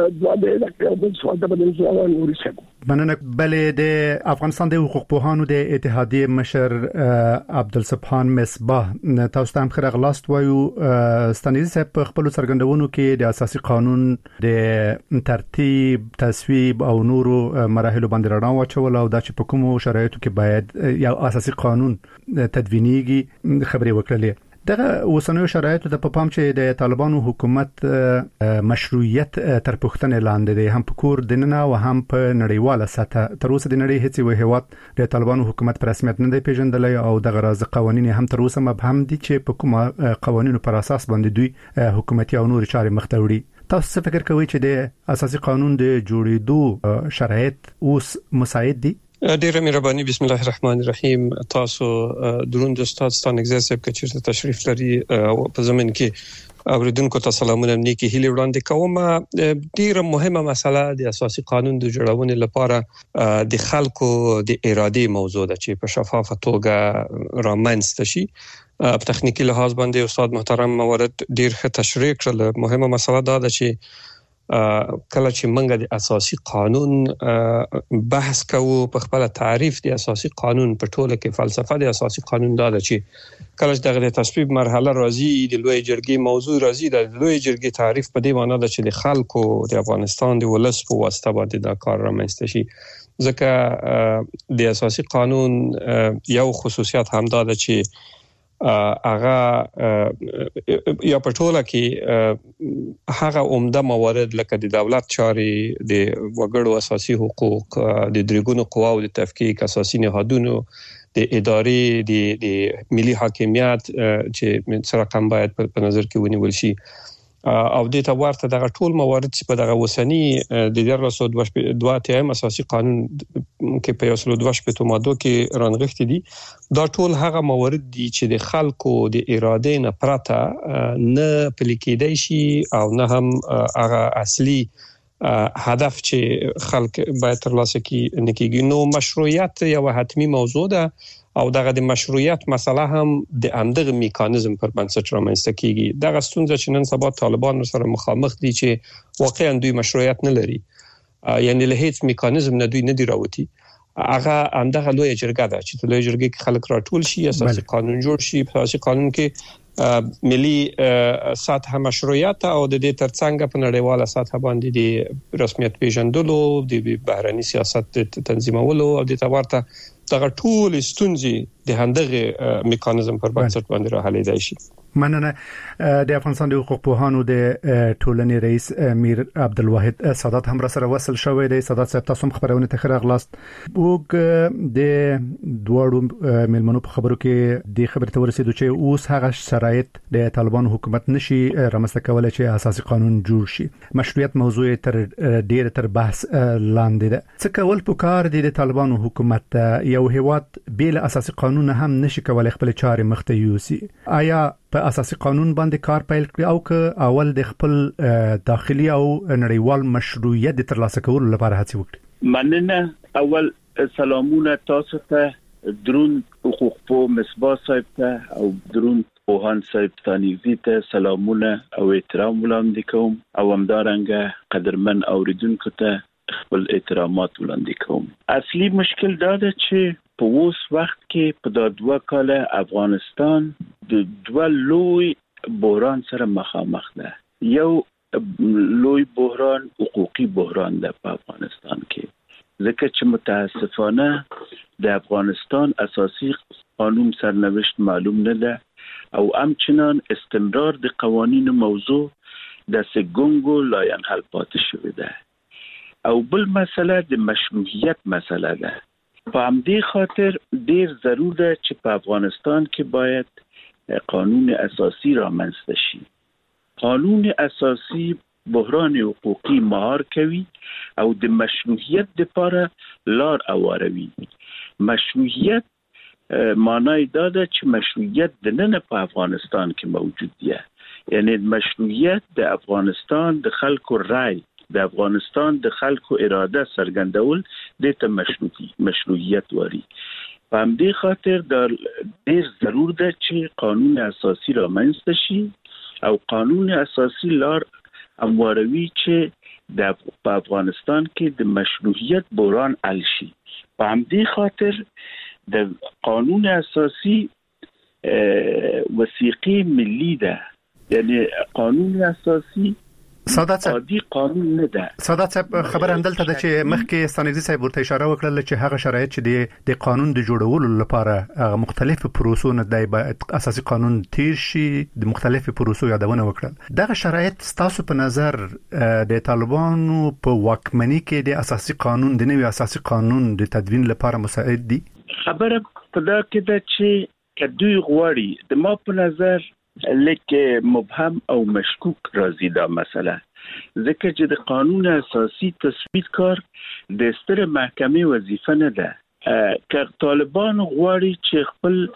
مننه. بله د افغانستان د حقوق پوهانو د اتحادیه مشر عبدالسبحان مصباح تاسو ته خیر غلاست وایو. ستانګزی صاحب په خپل څرګندونو کې د اساسي قانون د ترتیب تصویب او نورو مراحل باندې رڼا واچول او دا چې په کومو شرایطو کې باید یو اساسي قانون تدوینیږي خبرې وکړلې. دغه اوسنیو شرایطو د پام چې د طالبانو حکومت مشروعیت تر پوښتنې لاندې دی هم په کور دننه او هم په نړیواله سطح. تر اوسه د نړۍ هیڅ یو هیواد د طالبانو حکومت په رسمیت نه دی پیژندلی او دغه راز قوانین هم تر اوسه مبهم دي چې په کومه قوانینو پر اساس باندې دوی حکومتي او نور چارې مخ ته وړي. تاسو څه فکر کوئ چې د اساسي قانون د جوړېدو شرایط اوس مساعد دي؟ ډیره مهرباني. بسم الله الرحمن الرحیم. تاسو درون د استاد ستانګزی صاحب چې تشریف لري په زمين کې اوریدونکو ته سلامونه نیکی هیله وړاندې کوم. ډیره مهمه مسله د اساسي قانون د جوړونې لپاره د خلکو د اراده موضوع ده چې په شفافه توګه رامنځته شي. په تخنیکی لحاظ باندې استاد محترم موارد ډیر ښه تشریح کړل. مهمه مسله دا ده چې کله چې موږ د اساسي قانون بحث کوو په خپل تعریف د اساسي قانون په ټوله کې فلسفه د اساسي قانون دا ده چې کله چې د تصویب مرحله راځي د لوی جرګې موضوع راځي د لوی جرګې تعریف په دې معنی ده چې د خلکو د افغانستان د ولس په واسطه باندې دا کار رامنځته شي. ځکه د اساسي قانون یو خصوصیت هم دا ده چې هغه یا په ټوله کې هغه عمده موارد لکه د دولت چارې د وګړو اساسي حقوق د درګونو قواو د تفکیک اساسي نهادونو د ادارې د ملي حاکمیت چې سره رقم باید په نظر کې ونیول شي او د تا ورته دغه ټول موارد چې په دغه وسنی د 1922 اساسي قانون کې په 1922 ماده کې رانغښتي دي. دا ټول هغه موارد دي چې د خلکو د اراده نه پرته نه پلي کېدای شي او نه هم هغه اصلي هدف چې خلک باید ترلاسه کړي. نو مشروعیت یو حتمی موضوع ده او دغه د مشروعیت مسله هم د همدغه میکانیزم پر بنسټ رامنځته کیږي. دغه ستونزه چې نن سبا طالبان سره مخامخ دي چې واقعا دوی مشروعیت نه لري، یعنی له هیڅ میکانیزم نه دوی نه دی راوتی. هغه همدغه لوی جرګه ده چې لوی جرګه کې خلک راټول شي، اساسي قانون جوړ شي. په اساسي قانون کې ملي سطح مشروعیت او د دې ترڅنګ په نړیواله سطح باندې د رسمیت پیژندلو، د بهرني سیاست تنظیمولو او د تورته دغه ټول ستونزې د همدغه میکانیزم پر بنسټ باندې راحلېدای شي. مننه. د افغانستان د حقوق پوهانو د ټولنې رئیس امیر عبدالواحد سادات هم را سره وصل شوی دی. سادات صاحب تاسو هم خبرونه ته راغلاست. وګ د دوړو ملمنو په خبرو کې د خبرې ته ورسېدو چې اوس هغه شرایط د طالبان حکومت نشي رامنځته کولای چې اساسي قانون جوړ شي. مشروعیت موضوع تر بحث لاندې ده. څه کول پکار دي د طالبان حکومت یو هیواد بیل اساسي قانون هم نشي کولای خپل چارې مخته یوسي؟ آیا په اساسي قانون باندې کار پیل کړی او که اول د خپل داخلي او نړیوال مشروعیت د ترلاسه کولو لپاره هڅه وکړي؟ مننه. اول سلامونه تاسو ته، درون حقوق پوه مصباح صاحب ته او درون پوهان صاحب ستانګزی ته سلامونه او احترام وړاندې کوم او همدارنګه قدرمن اوریدونکو ته خپل احترامات وړاندې کوم. اصلي مشکل دا ده چې په اوس وخت کې په دا 2 کال افغانستان د 2 لوی بحران سره مخامخ ده. یو لوی بحران حقوقي بحران ده په افغانستان کې، ځکه چې متاسفانه د افغانستان اساسي قانون سرنوشت معلوم نه ده او همچنان استمرار د قوانینو موضوع د سګونګو لاین حل پاتې شوی ده. او بل مسله د مشروعیت مسله ده. په همدې خاطر ډیر ضرور ده چې په افغانستان کې باید قانون اساسي رامنځته شي. قانون اساسي بحران حقوقي مهار کوي او د مشروعیت لپاره لار هواروي. مشروعیت معنی دا ده چې مشروعیت د نن په افغانستان کې موجود دی، یعنی مشروعیت د افغانستان د خلکو رای، د افغانستان د خلکو اراده څرګندول د ته مشروعیت واري. په همدې خاطر د ډیر ضرور ده چې قانون اساسي رامنځته شي او قانون اساسي لار امواروي چې په افغانستان کې د مشروعیت بحران حل شي. په همدې خاطر د قانون اساسي وثیقه ملی ده، یعنی قانون اساسي سادات عادي قانون نه ده. سادات صاحب خبر اندلته ده چې مخکې ستانګزي صاحب ورته اشاره وکړه چې هغه شرایط چې د قانون د جوړولو لپاره مختلف پروسو نه دی باید اساسي قانون تیر شي، د مختلف پروسو یادونه وکړه. دغه شرایط ستاسو په نظر د طالبانو په واکمنۍ کې د اساسي قانون د نوي اساسي قانون د تدوین لپاره مساعد دي؟ خبره په دا کې ده چې کدوې غواړي د ما په نظر لکه مبهم او مشکوک راځي دا مسله، ځکه چې د قانون اساسي تصویب کار د ستر محکمې وظیفه نه ده. که طالبان غواړي چې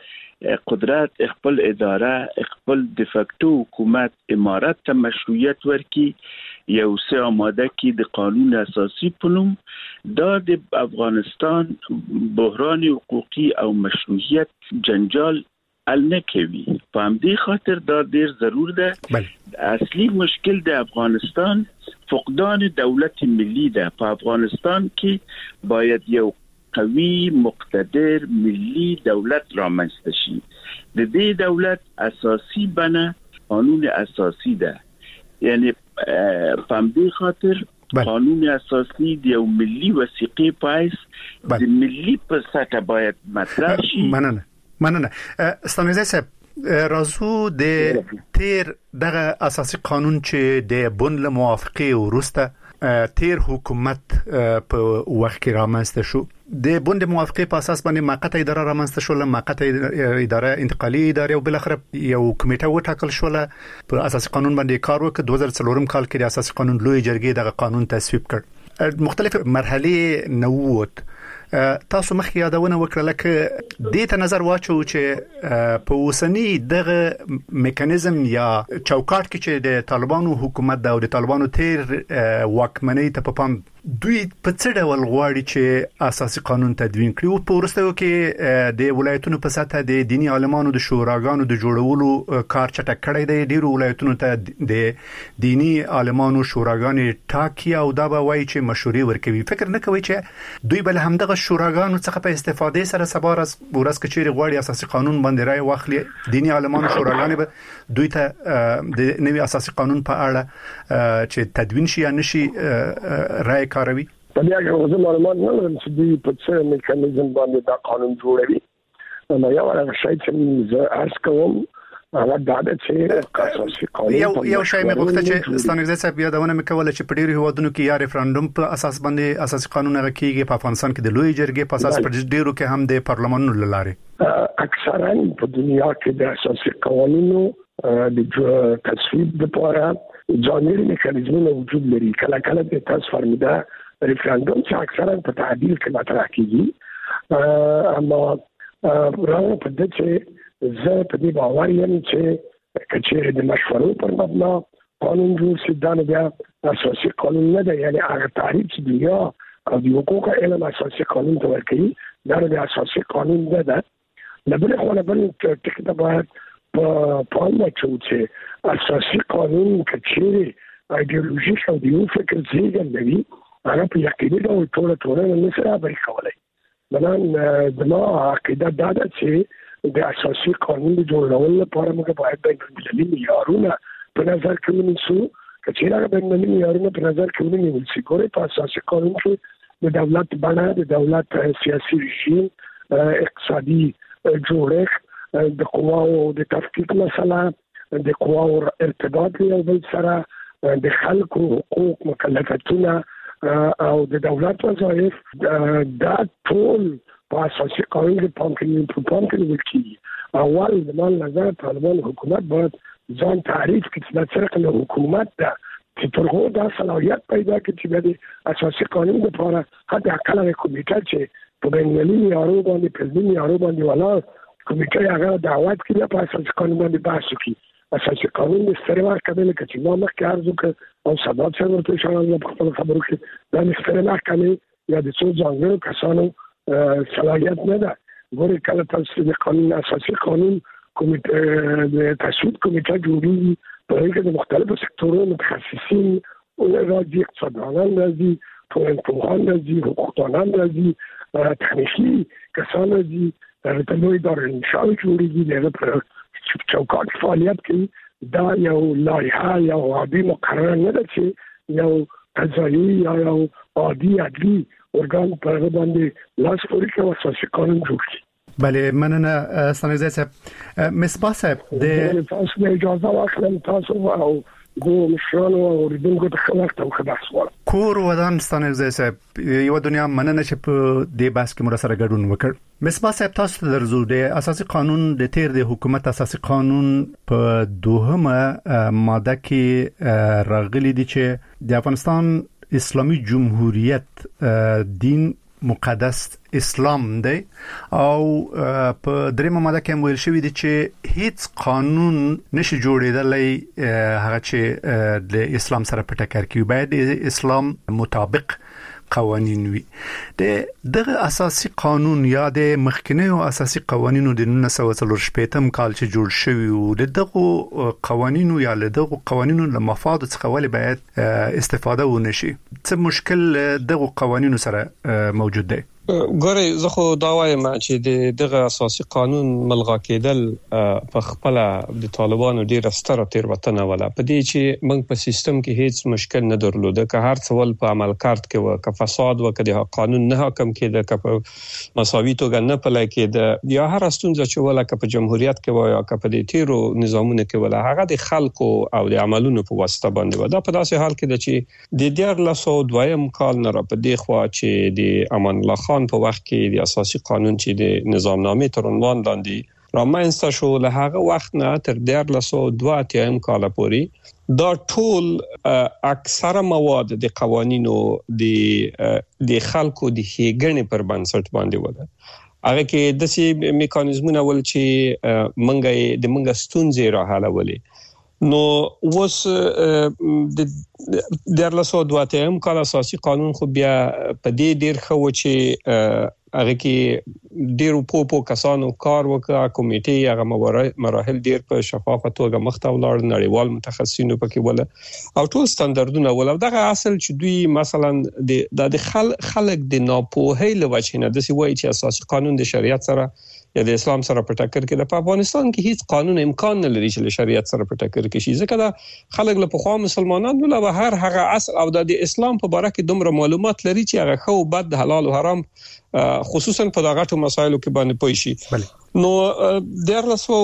خپل قدرت، خپل اداره، خپل د فکتو حکومت امارت ته مشروعیت ورکي، یو څه آماده کی د قانون اساسي په نوم دا د افغانستان بحران حقوقي او مشروعیت جنجال حل نه کوي. په همدې خاطر دا ډیر ضرور ده. اصلي مشکل د افغانستان فقدان دولت ملی ده. په افغانستان کې باید یو قوي مقتدر ملی دولت رامنځته شي. د دې دولت اساسي بنه قانون اساسي ده، یعنی په همدې خاطر قانون اساسي د یو ملي وثیقې پایس د ملي په سطح باید مطرح شي. مننه ستانګزي صاحب، رازو د تیر دغه اساسي قانون چې د بن له موافقه ورسته تیر حکومت په وخت کې رامنځته شو، د بن د موافقه په اساس باندې موقته اداره رامنځته شو، موقته اداره انتقالي اداره او بل اخر یو کمیټه وټاکل شو په اساسي قانون باندې کار وکړ. 2004 کال کې د اساسي قانون لوی جرګې دغه قانون تصویب کړ. مختلف مرحله نووت. تاسو مخکې یادونه وکړه لکه دې ته نظر واچو چې په اوسنی دغه میکانیزم یا چوکاټ کې چې د طالبانو حکومت او د طالبانو تیر واکمنۍ ته په پام دوی په څه ډول غواړي چې اساسي قانون تدوین کړي. په وروستیو کې د ولایتونو په سطح د دینی عالمانو د شوراګانو د جوړولو کار چټک کړی دی. ډیرو ولایتونو ته د دینی عالمانو شوراګانې ټاکي او دا به وایي چې مشورې ورکوي. فکر نه کوي چې دوی بل همدغه شوراګانو څخه په استفاده سره سبارس ورس کچېری غواړي اساسي قانون باندې رائے واخلي؟ دینی عالمانو شوراګانې به دوی ته د نوي اساسي قانون په اړه چې تدوین شي یا نشي رائے کاروي. په دې اړه زه معلومات نه لرم چې دوی په څه میکانیزم باندې دا قانون جوړوي. نو یو هغه شی چې زه عرض کوم هغه دا ده چې اساسي قانون یو شی مې غوښته چې ستانګزي صاحب یادونه مې کوله چې په ډیرو هیوادونو کې یا ریفرندوم په اساس باندې اساسي قانون هغه کېږي. په افغانستان کې د لوی جرګې په اساس په ډیرو کې هم د پارلمانونو لاره اکثرا په دنیا کې د اساسي قانونو د تصویب لپاره ځانګړي میکانیزمونه وجود لري. کله کله د تاسو فرموده ریفرندوم چې اکثرا په تعدیل کې مطرح کیږي، اما راو په دې چې زه په دې باور یم چې کچېره د مشورو پر مبنا قانون جوړ شي دا نه بیا اساسي قانون نه دی. یعنی هغه تعریف چې دنیا او د حقوقو علم اساسي قانون ته ورکوي دا نه اساسي قانون نه ده. لبل خو نه بل ټکی ته باید په پام واچو چې اساسي قانون کچېره ایدئولوژیک او د یو فکر زیږنده وي هغه په یقیني ډول ټوله نه سره بري کولای. بلان دما عقیده دا ده چې د اساسي قانون د جوړولو لپاره موږ باید د بین‌المللي معیارونه په نظر کې ونیسو. کچېره د بین‌المللي معیارونه په نظر کې ونیول شي. ګورې په اساسي قانون کې د دولت بڼه، د دولت سیاسي رژیم، اقتصادي جوړښت، د قواو د تفکیک مسله، د قواو ارتباط یو بل سره، د خلکو حقوق، مکلفیتونه او د دولت وظایف، دا ټول په اساسي قانون کې پام کې نیول کېږي. اول د مال نظر طالبان حکومت باید ځان تعریف کړي چې دا څرنګه حکومت ده چې تر هغه دا صلاحیت پیدا کړي چې د اساسي قانون لپاره حتی اقل کمیټه چې په بین‌المللي معیارونو باندې په علمي معیارونو باندې ولاړ کمیټه هغه دعوت کړي په اساسي قانون باندې بحث وکړي. اساسي قانون د استرمار کبل کې چې ما مخکې عرض وکړ او سادات صاحب ورته اشاره په خپل خبرو کې دا استرمار کبل یا د څو ځانګړو کسانو صلاحیت نه ده. ګوري کله تاسو د قانون اساسي قانون کمیټه د تصویب کمیټه جوړیږي په هغه کې د مختلفو سکتورونو متخصصین او راځي اقتصاددانان راځي ټولنپوهان راځي حقوقدانان راځي تخنیکی کسان راځي د نوې ادارې انشاء جوړیږي د چوکاټ فعالیت کوي دا یو لایحه یا عادي مقرره نه ده چې یو قضایي یا یو عادي عدلي ارګان پر باندې لاس پورې کوي اساسي قانون جوړ کړي. بله مننه ستانکزی صاحب. مصباح صاحب د تاسو اجازه واخلم تاسو او د مشرانو او اوریدونکو ته خلک ته خبر سوال کور ودان ستانکزی صاحب یو دنیا مننه چې په دې بحث کې مر سره ګډون وکړ. مصباح صاحب تاسو ته درځو د اساسي قانون د تیر د حکومت اساسي قانون په دوهمه ماده کې راغلي دي چې د افغانستان اسلامي جمهوریت دین مقدس اسلام دی او په دریمه ماده کې ویل شوی دی چې هیڅ قانون نشي جوړیدلی هغه چې د اسلام سره په ټکر کې باید د اسلام مطابق قوانین وي. دغه اساسي قانون یا د مخکنیو اساسي قوانینو د 1948 کال چې جوړ شوی او دغه قوانینو یا دغه قوانینو له مفاد څخه ولې باید استفاده ونشي؟ څه مشکل دغه قوانینو سره موجود دی؟ ګورئ زه خو دا وایم چې دغه اساسي قانون ملغا کېدل په خپل د طالبانو ډیره ستره تیروتنه ولا په دې چې موږ په سیستم کې هیڅ مشکل نه درلوده که هر څه ول په عمل کارت کې و که فساد و که د قانون نه حاکم کېده که په مساوي توګه نه پلی کېده یا هر ستونزه چې ولا که په جمهوریت کې و یا که په دې تیرو نظامونو کې ولا هغه د خلکو او د عملونو په واسطه باندې و دا په داسې حال کې ده چې د 1902 کال نه را په دې خوا چې د امان الله خان په وخت کې د اساسي قانون چې د نظامنامې تر عنوان لاندې رامنځته شو له هغه وخت نه تر 1902 کال پورې دا ټول اکثره مواد د قوانینو د خلکو د ښېګڼې پر بنسټ باندې وده. هغه کې داسې میکانیزمونه ول چې منګه ستونزې راحلولې. نو اوس د 1902 کال اساسي قانون خو بیا په دې ډیر خو چې هغه کې ډیر په کسانو کار وکړه کمیټې هغه مراحل ډیر په شفافه توګه مخته ولاړ نړیوال متخصصینو پکې ولا او ټول ستاندردونه ولا دغه اصل چې دوی مثلا د خلک د ناپوهۍ لوجه نه د سوي چې اساسي قانون د شریعت سره یا د اسلام سره په ټکر کې د افغانستان کې هیڅ قانون امکان نه لري چې له شریعت سره په ټکر کې شي ځکه دا خلک له پخوا مسلمانانو له هغه اصل او د اسلام په باره کې دومره معلومات لري چې هغه خو بد حلال او حرام خصوصا په دغه مسایلو کې باندې پوي شي. نو د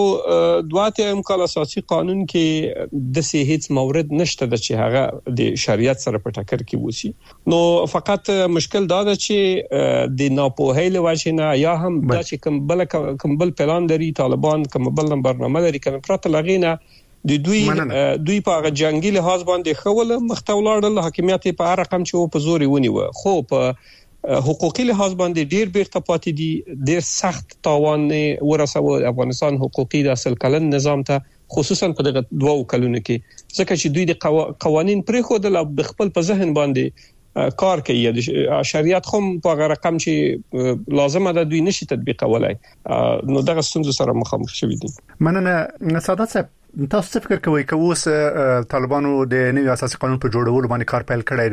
1902 کال اساسي قانون کې د هیڅ مورد نشته چې هغه د شریعت سره په ټکر کې وسی. نو فقط مشکل دا ده چې د ناپوهۍ له وجې نه یا هم دا چې کوم بل پلان لري طالبان کوم بل برنامه لري کوم پرته لغینه د دوی په جنگي لحاظ باندې خول مختولړل حاکمیت په هر رقم چې په زوري ونیو خو په حقوقي لحاظ باندې ډیر بیرته پاتې دي ډیر سخت تاوان ورسوي افغانستان حقوقي د اصل کلن نظام ته خصوصا په دغه 2 کلونو کې ځکه چې دوی د قوانين پرې خو د خپل په ذهن باندې کار کوي د شریعت خو په هغه رقم چې لازمه ده دوی نشي تطبیقولای نو دغه ستونزې سره مخامخ شوي دي. مننه سعادت صاحب تاسو څه فکر کوئ که اوس طالبانو د نوي اساسي قانون په جوړولو باندې کار پیل کړی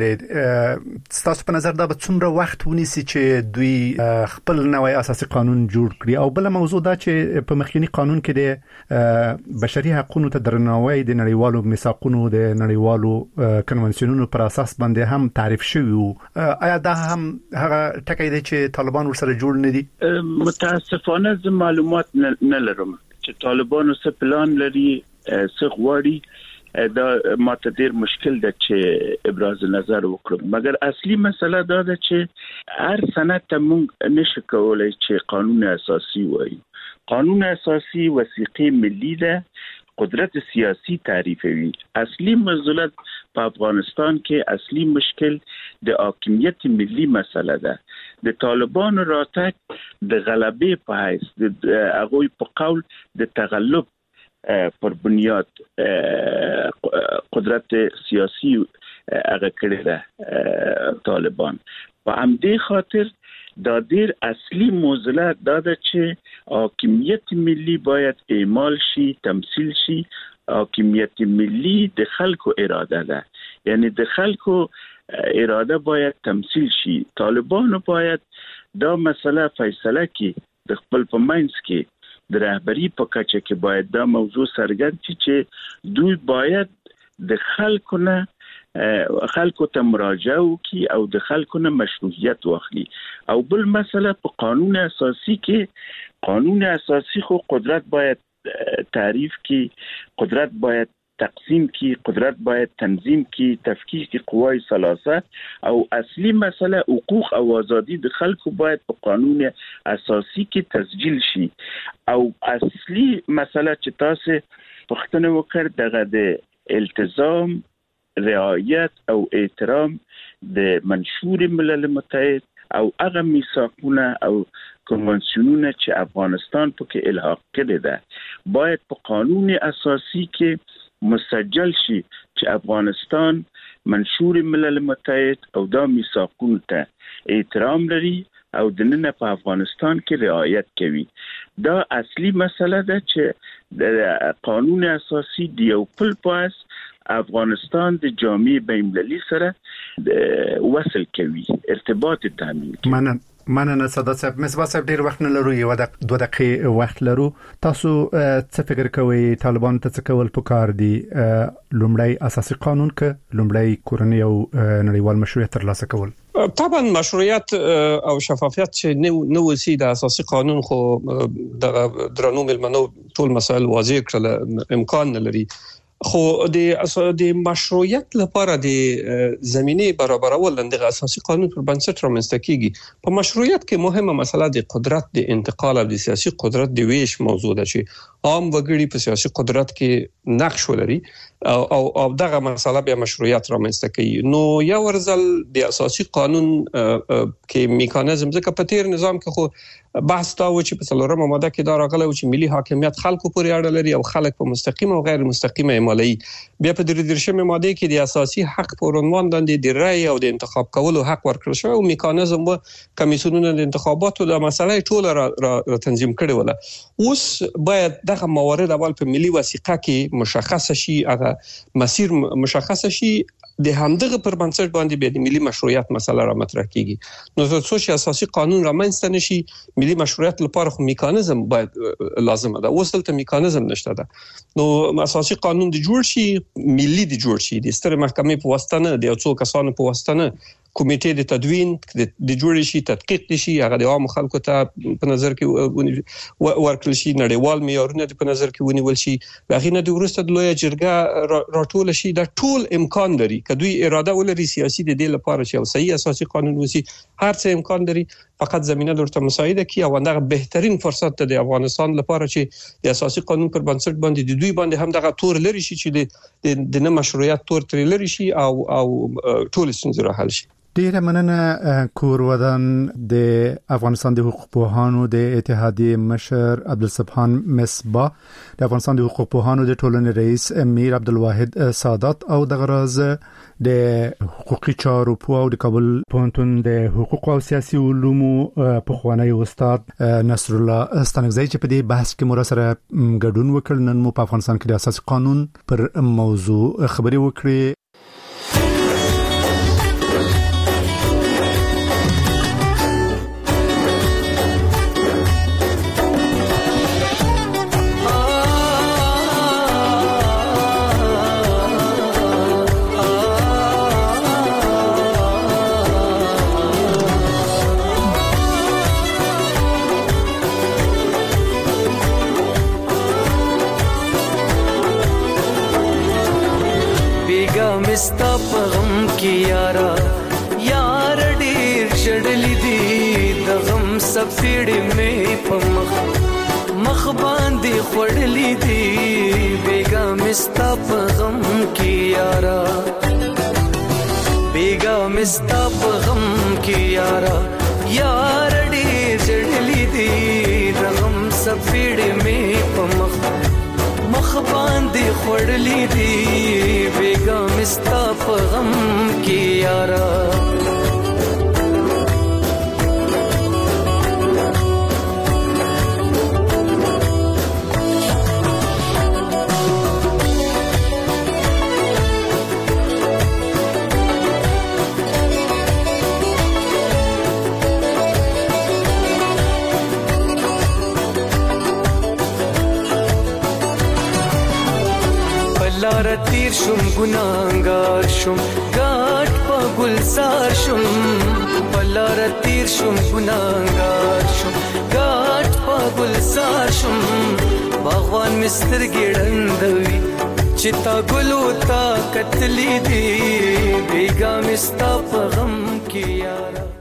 دی تاسو په نظر دا به څومره وخت ونیسي چې دوی خپل نوی اساسي قانون جوړ کړي او بل موضوع دا چې په مخکنی قانون کې د بشري حقوقو ته درناوی د نړیوالو میثاقونو د نړیوالو کنونسیونونو پر اساس باندې هم تعریف شوی آیا دا هم هغه ټکی دی چې طالبان ورسره جوړ نه دي؟ متاسفانه زه معلومات نه لرم چې طالبانو څه پلان لري څه غواړي دا ماته ډیر مشکل ده چې ابراز نظر وکړم مګر اصلي مسله دا ده چې هر سند ته موږ نشو کولای چې قانون اساسي وایي. قانون اساسي وثیقه ملي ده قدرت سیاسی تعریفوي. اصلي معضلت په افغانستان کې اصلي مشکل د حاکمیت ملي مسله ده. د طالبانو راتګ د غلبې په حیث د هغوی په قول د تغلب پر بنیاد قدرت سیاسی هغه کړی ده طالبان. په همدې خاطر دا ډیر اصلي موضوع دا ده چې حاکمیت ملي باید اعمال شي، تمثيل شي. حاکمیت ملي د خلکو اراده ده، یعنی د خلکو اراده باید تمثيل شي. طالبانو باید دا مسله فیصله کړي د خپل په منځ کې د رهبری په کچه کې باید دا موضوع سرګرد شي چې دوی باید د خلکو نه خلکو ته مراجعه وکړي او د خلکو نه مشروعیت واخلي. او بل مسله په قانون اساسي کې، قانون اساسي خو قدرت باید تعریف کړي، قدرت باید تقسیم کی، قدرت باید تنظیم کی، تفکیک قوای ثلاثه او اصلي مسله حقوق او آزادی د خلکو باید په قانون اساسي کې تسجیل شي. او اصلي مسله چې تاسو پوښتنه وکړ دغه د التزام، رعایت او احترام د منشور ملل متحد او هغه میثاقونه او کنوانسیونونه چې افغانستان پکې الحاق کړی ده باید په قانون اساسي کې مسجل شي چې افغانستان منشور ملل متحد او دا میثاقونه ته احترام لري او د نن په افغانستان کې رعایت کوي. دا اصلي مسله ده چې د قانون اساسي دی او خپل پاس افغانستان د جامع بین‌المللي سره وصل کوي، ارتباط تامین کوي. مننه ساده صاحب. مصباح صاحب ډیر وخت نه لرو، یو د 2 دقیقې وخت لرو. تاسو څه فکر کوئ طالبان ته څه کول پکار دي؟ لومړی اساسي قانون کې لومړی کورنۍ او نړیوال مشروعیت ترلاسه کول. طبعا مشروعیت او شفافیت چې نو وسی د اساسي قانون خو د درنو ملمنو ټول مسائل واضح کړل، امکان نه لري. خو د مشروعیت لپاره د زمینه برابرول د اساسي قانون پر بنسټ رامنځته کیږي. په مشروعیت کې مهمه مسله د قدرت د انتقال او د سیاسي قدرت د ویش موضوع ده چې عام وګړي په سیاسي قدرت کې نقش ولري او دغه مسله بیا مشروعیت رامنځته کوي. نو یو ورزل د اساسي قانون کې میکانیزم ځکه په تیر نظام کې خو بحث تا و چې په څلورمه ماده کې دا راغلی و چې ملي حاکمیت خلکو پورې اړه لري او خلک په مستقیم او غیر مستقیم عملي. بیا په 13مه ماده کې د اساسي حق پر عنوان د رأی او د انتخاب کولو حق ورکړل شو او میکانیزم و کمیسیونونه د انتخاباتو د مسلې ټول را تنظیم کړي ولا. اوس باید دغه موارد اول په ملي وثیقه کې مشخص شي، هغه مسیر مشخص شي، د همدغه پر بنسټ باندې به د ملي مشروعیت مسله را مطرح کیږي. نو تر څو چې اساسي قانون را منځته نشي ملي مشروعیت لپاره خو میکانیزم باید لازمه ده. اوس دلته میکانیزم نشته ده. نو اساسي قانون د جوړ شي، ملي د جوړ شي، د ستر محکمې په واسطه نه، د څو کسانو په واسطه نه، کمیټې د تدوین د جوړ شي، تحقیق شي، هغه د عام خلکو ته په نظر کې ورکړل شي، نړیوال معیارونه په نظر کې ونیول شي، هغه نه د ورسته د لوی جرګه راټول شي. دا ټول امکان لري که دوی اراده ولري سیاسي د دې لپاره چې یو صحیح اساسي قانون وسی، هر څه امکان لري، فقط زمينه درته مساعده کی او دغه بهترین فرصت ته د افغانستان لپاره چې د اساسي قانون پر بنسټ باندې د دوی باندې هم دغه تور لري شي چې د نه مشروعیت تور تر لري شي او ټول ستونزې را حل شي. ډیره مننه. کور ودان د افغانستان د حقوق پوهانو د اتحادیې مشر عبدالسبحان مصباح، د افغانستان د حقوق پوهانو د ټولنې رئیس امیر عبدالواحد سادات او د غراز د حقوقي چارو په او د کابل پوهنتون د حقوق او سیاسي علومو پخوانی استاد نصر الله ستانکزی چې په دې بحث کې مو سره ګډون وکړ. نن مو په افغانستان کې د اساسي قانون پر موضوع خبرې وکړې. ستا په غم کې یارا یار ډېر چړلې دي د غم سپېړې مې په مخ باندې خړلې دي بیګا مستا په غم کې یارا بیګا مستا په غم کې یارا یار ډېر چړلې دي د غم سپېړې مې په مخ باندې خړلې دي بیګا مستا په غم کې یارا تیر شم ګناګار شم ګاټ په ګلزار شم بلار تیر شم ګناګار شم ګاټ په ګلزار شم باغوان مستر ګړندوي چتا ګلو تا کتلی دی بیګا مستا په غم کې یارا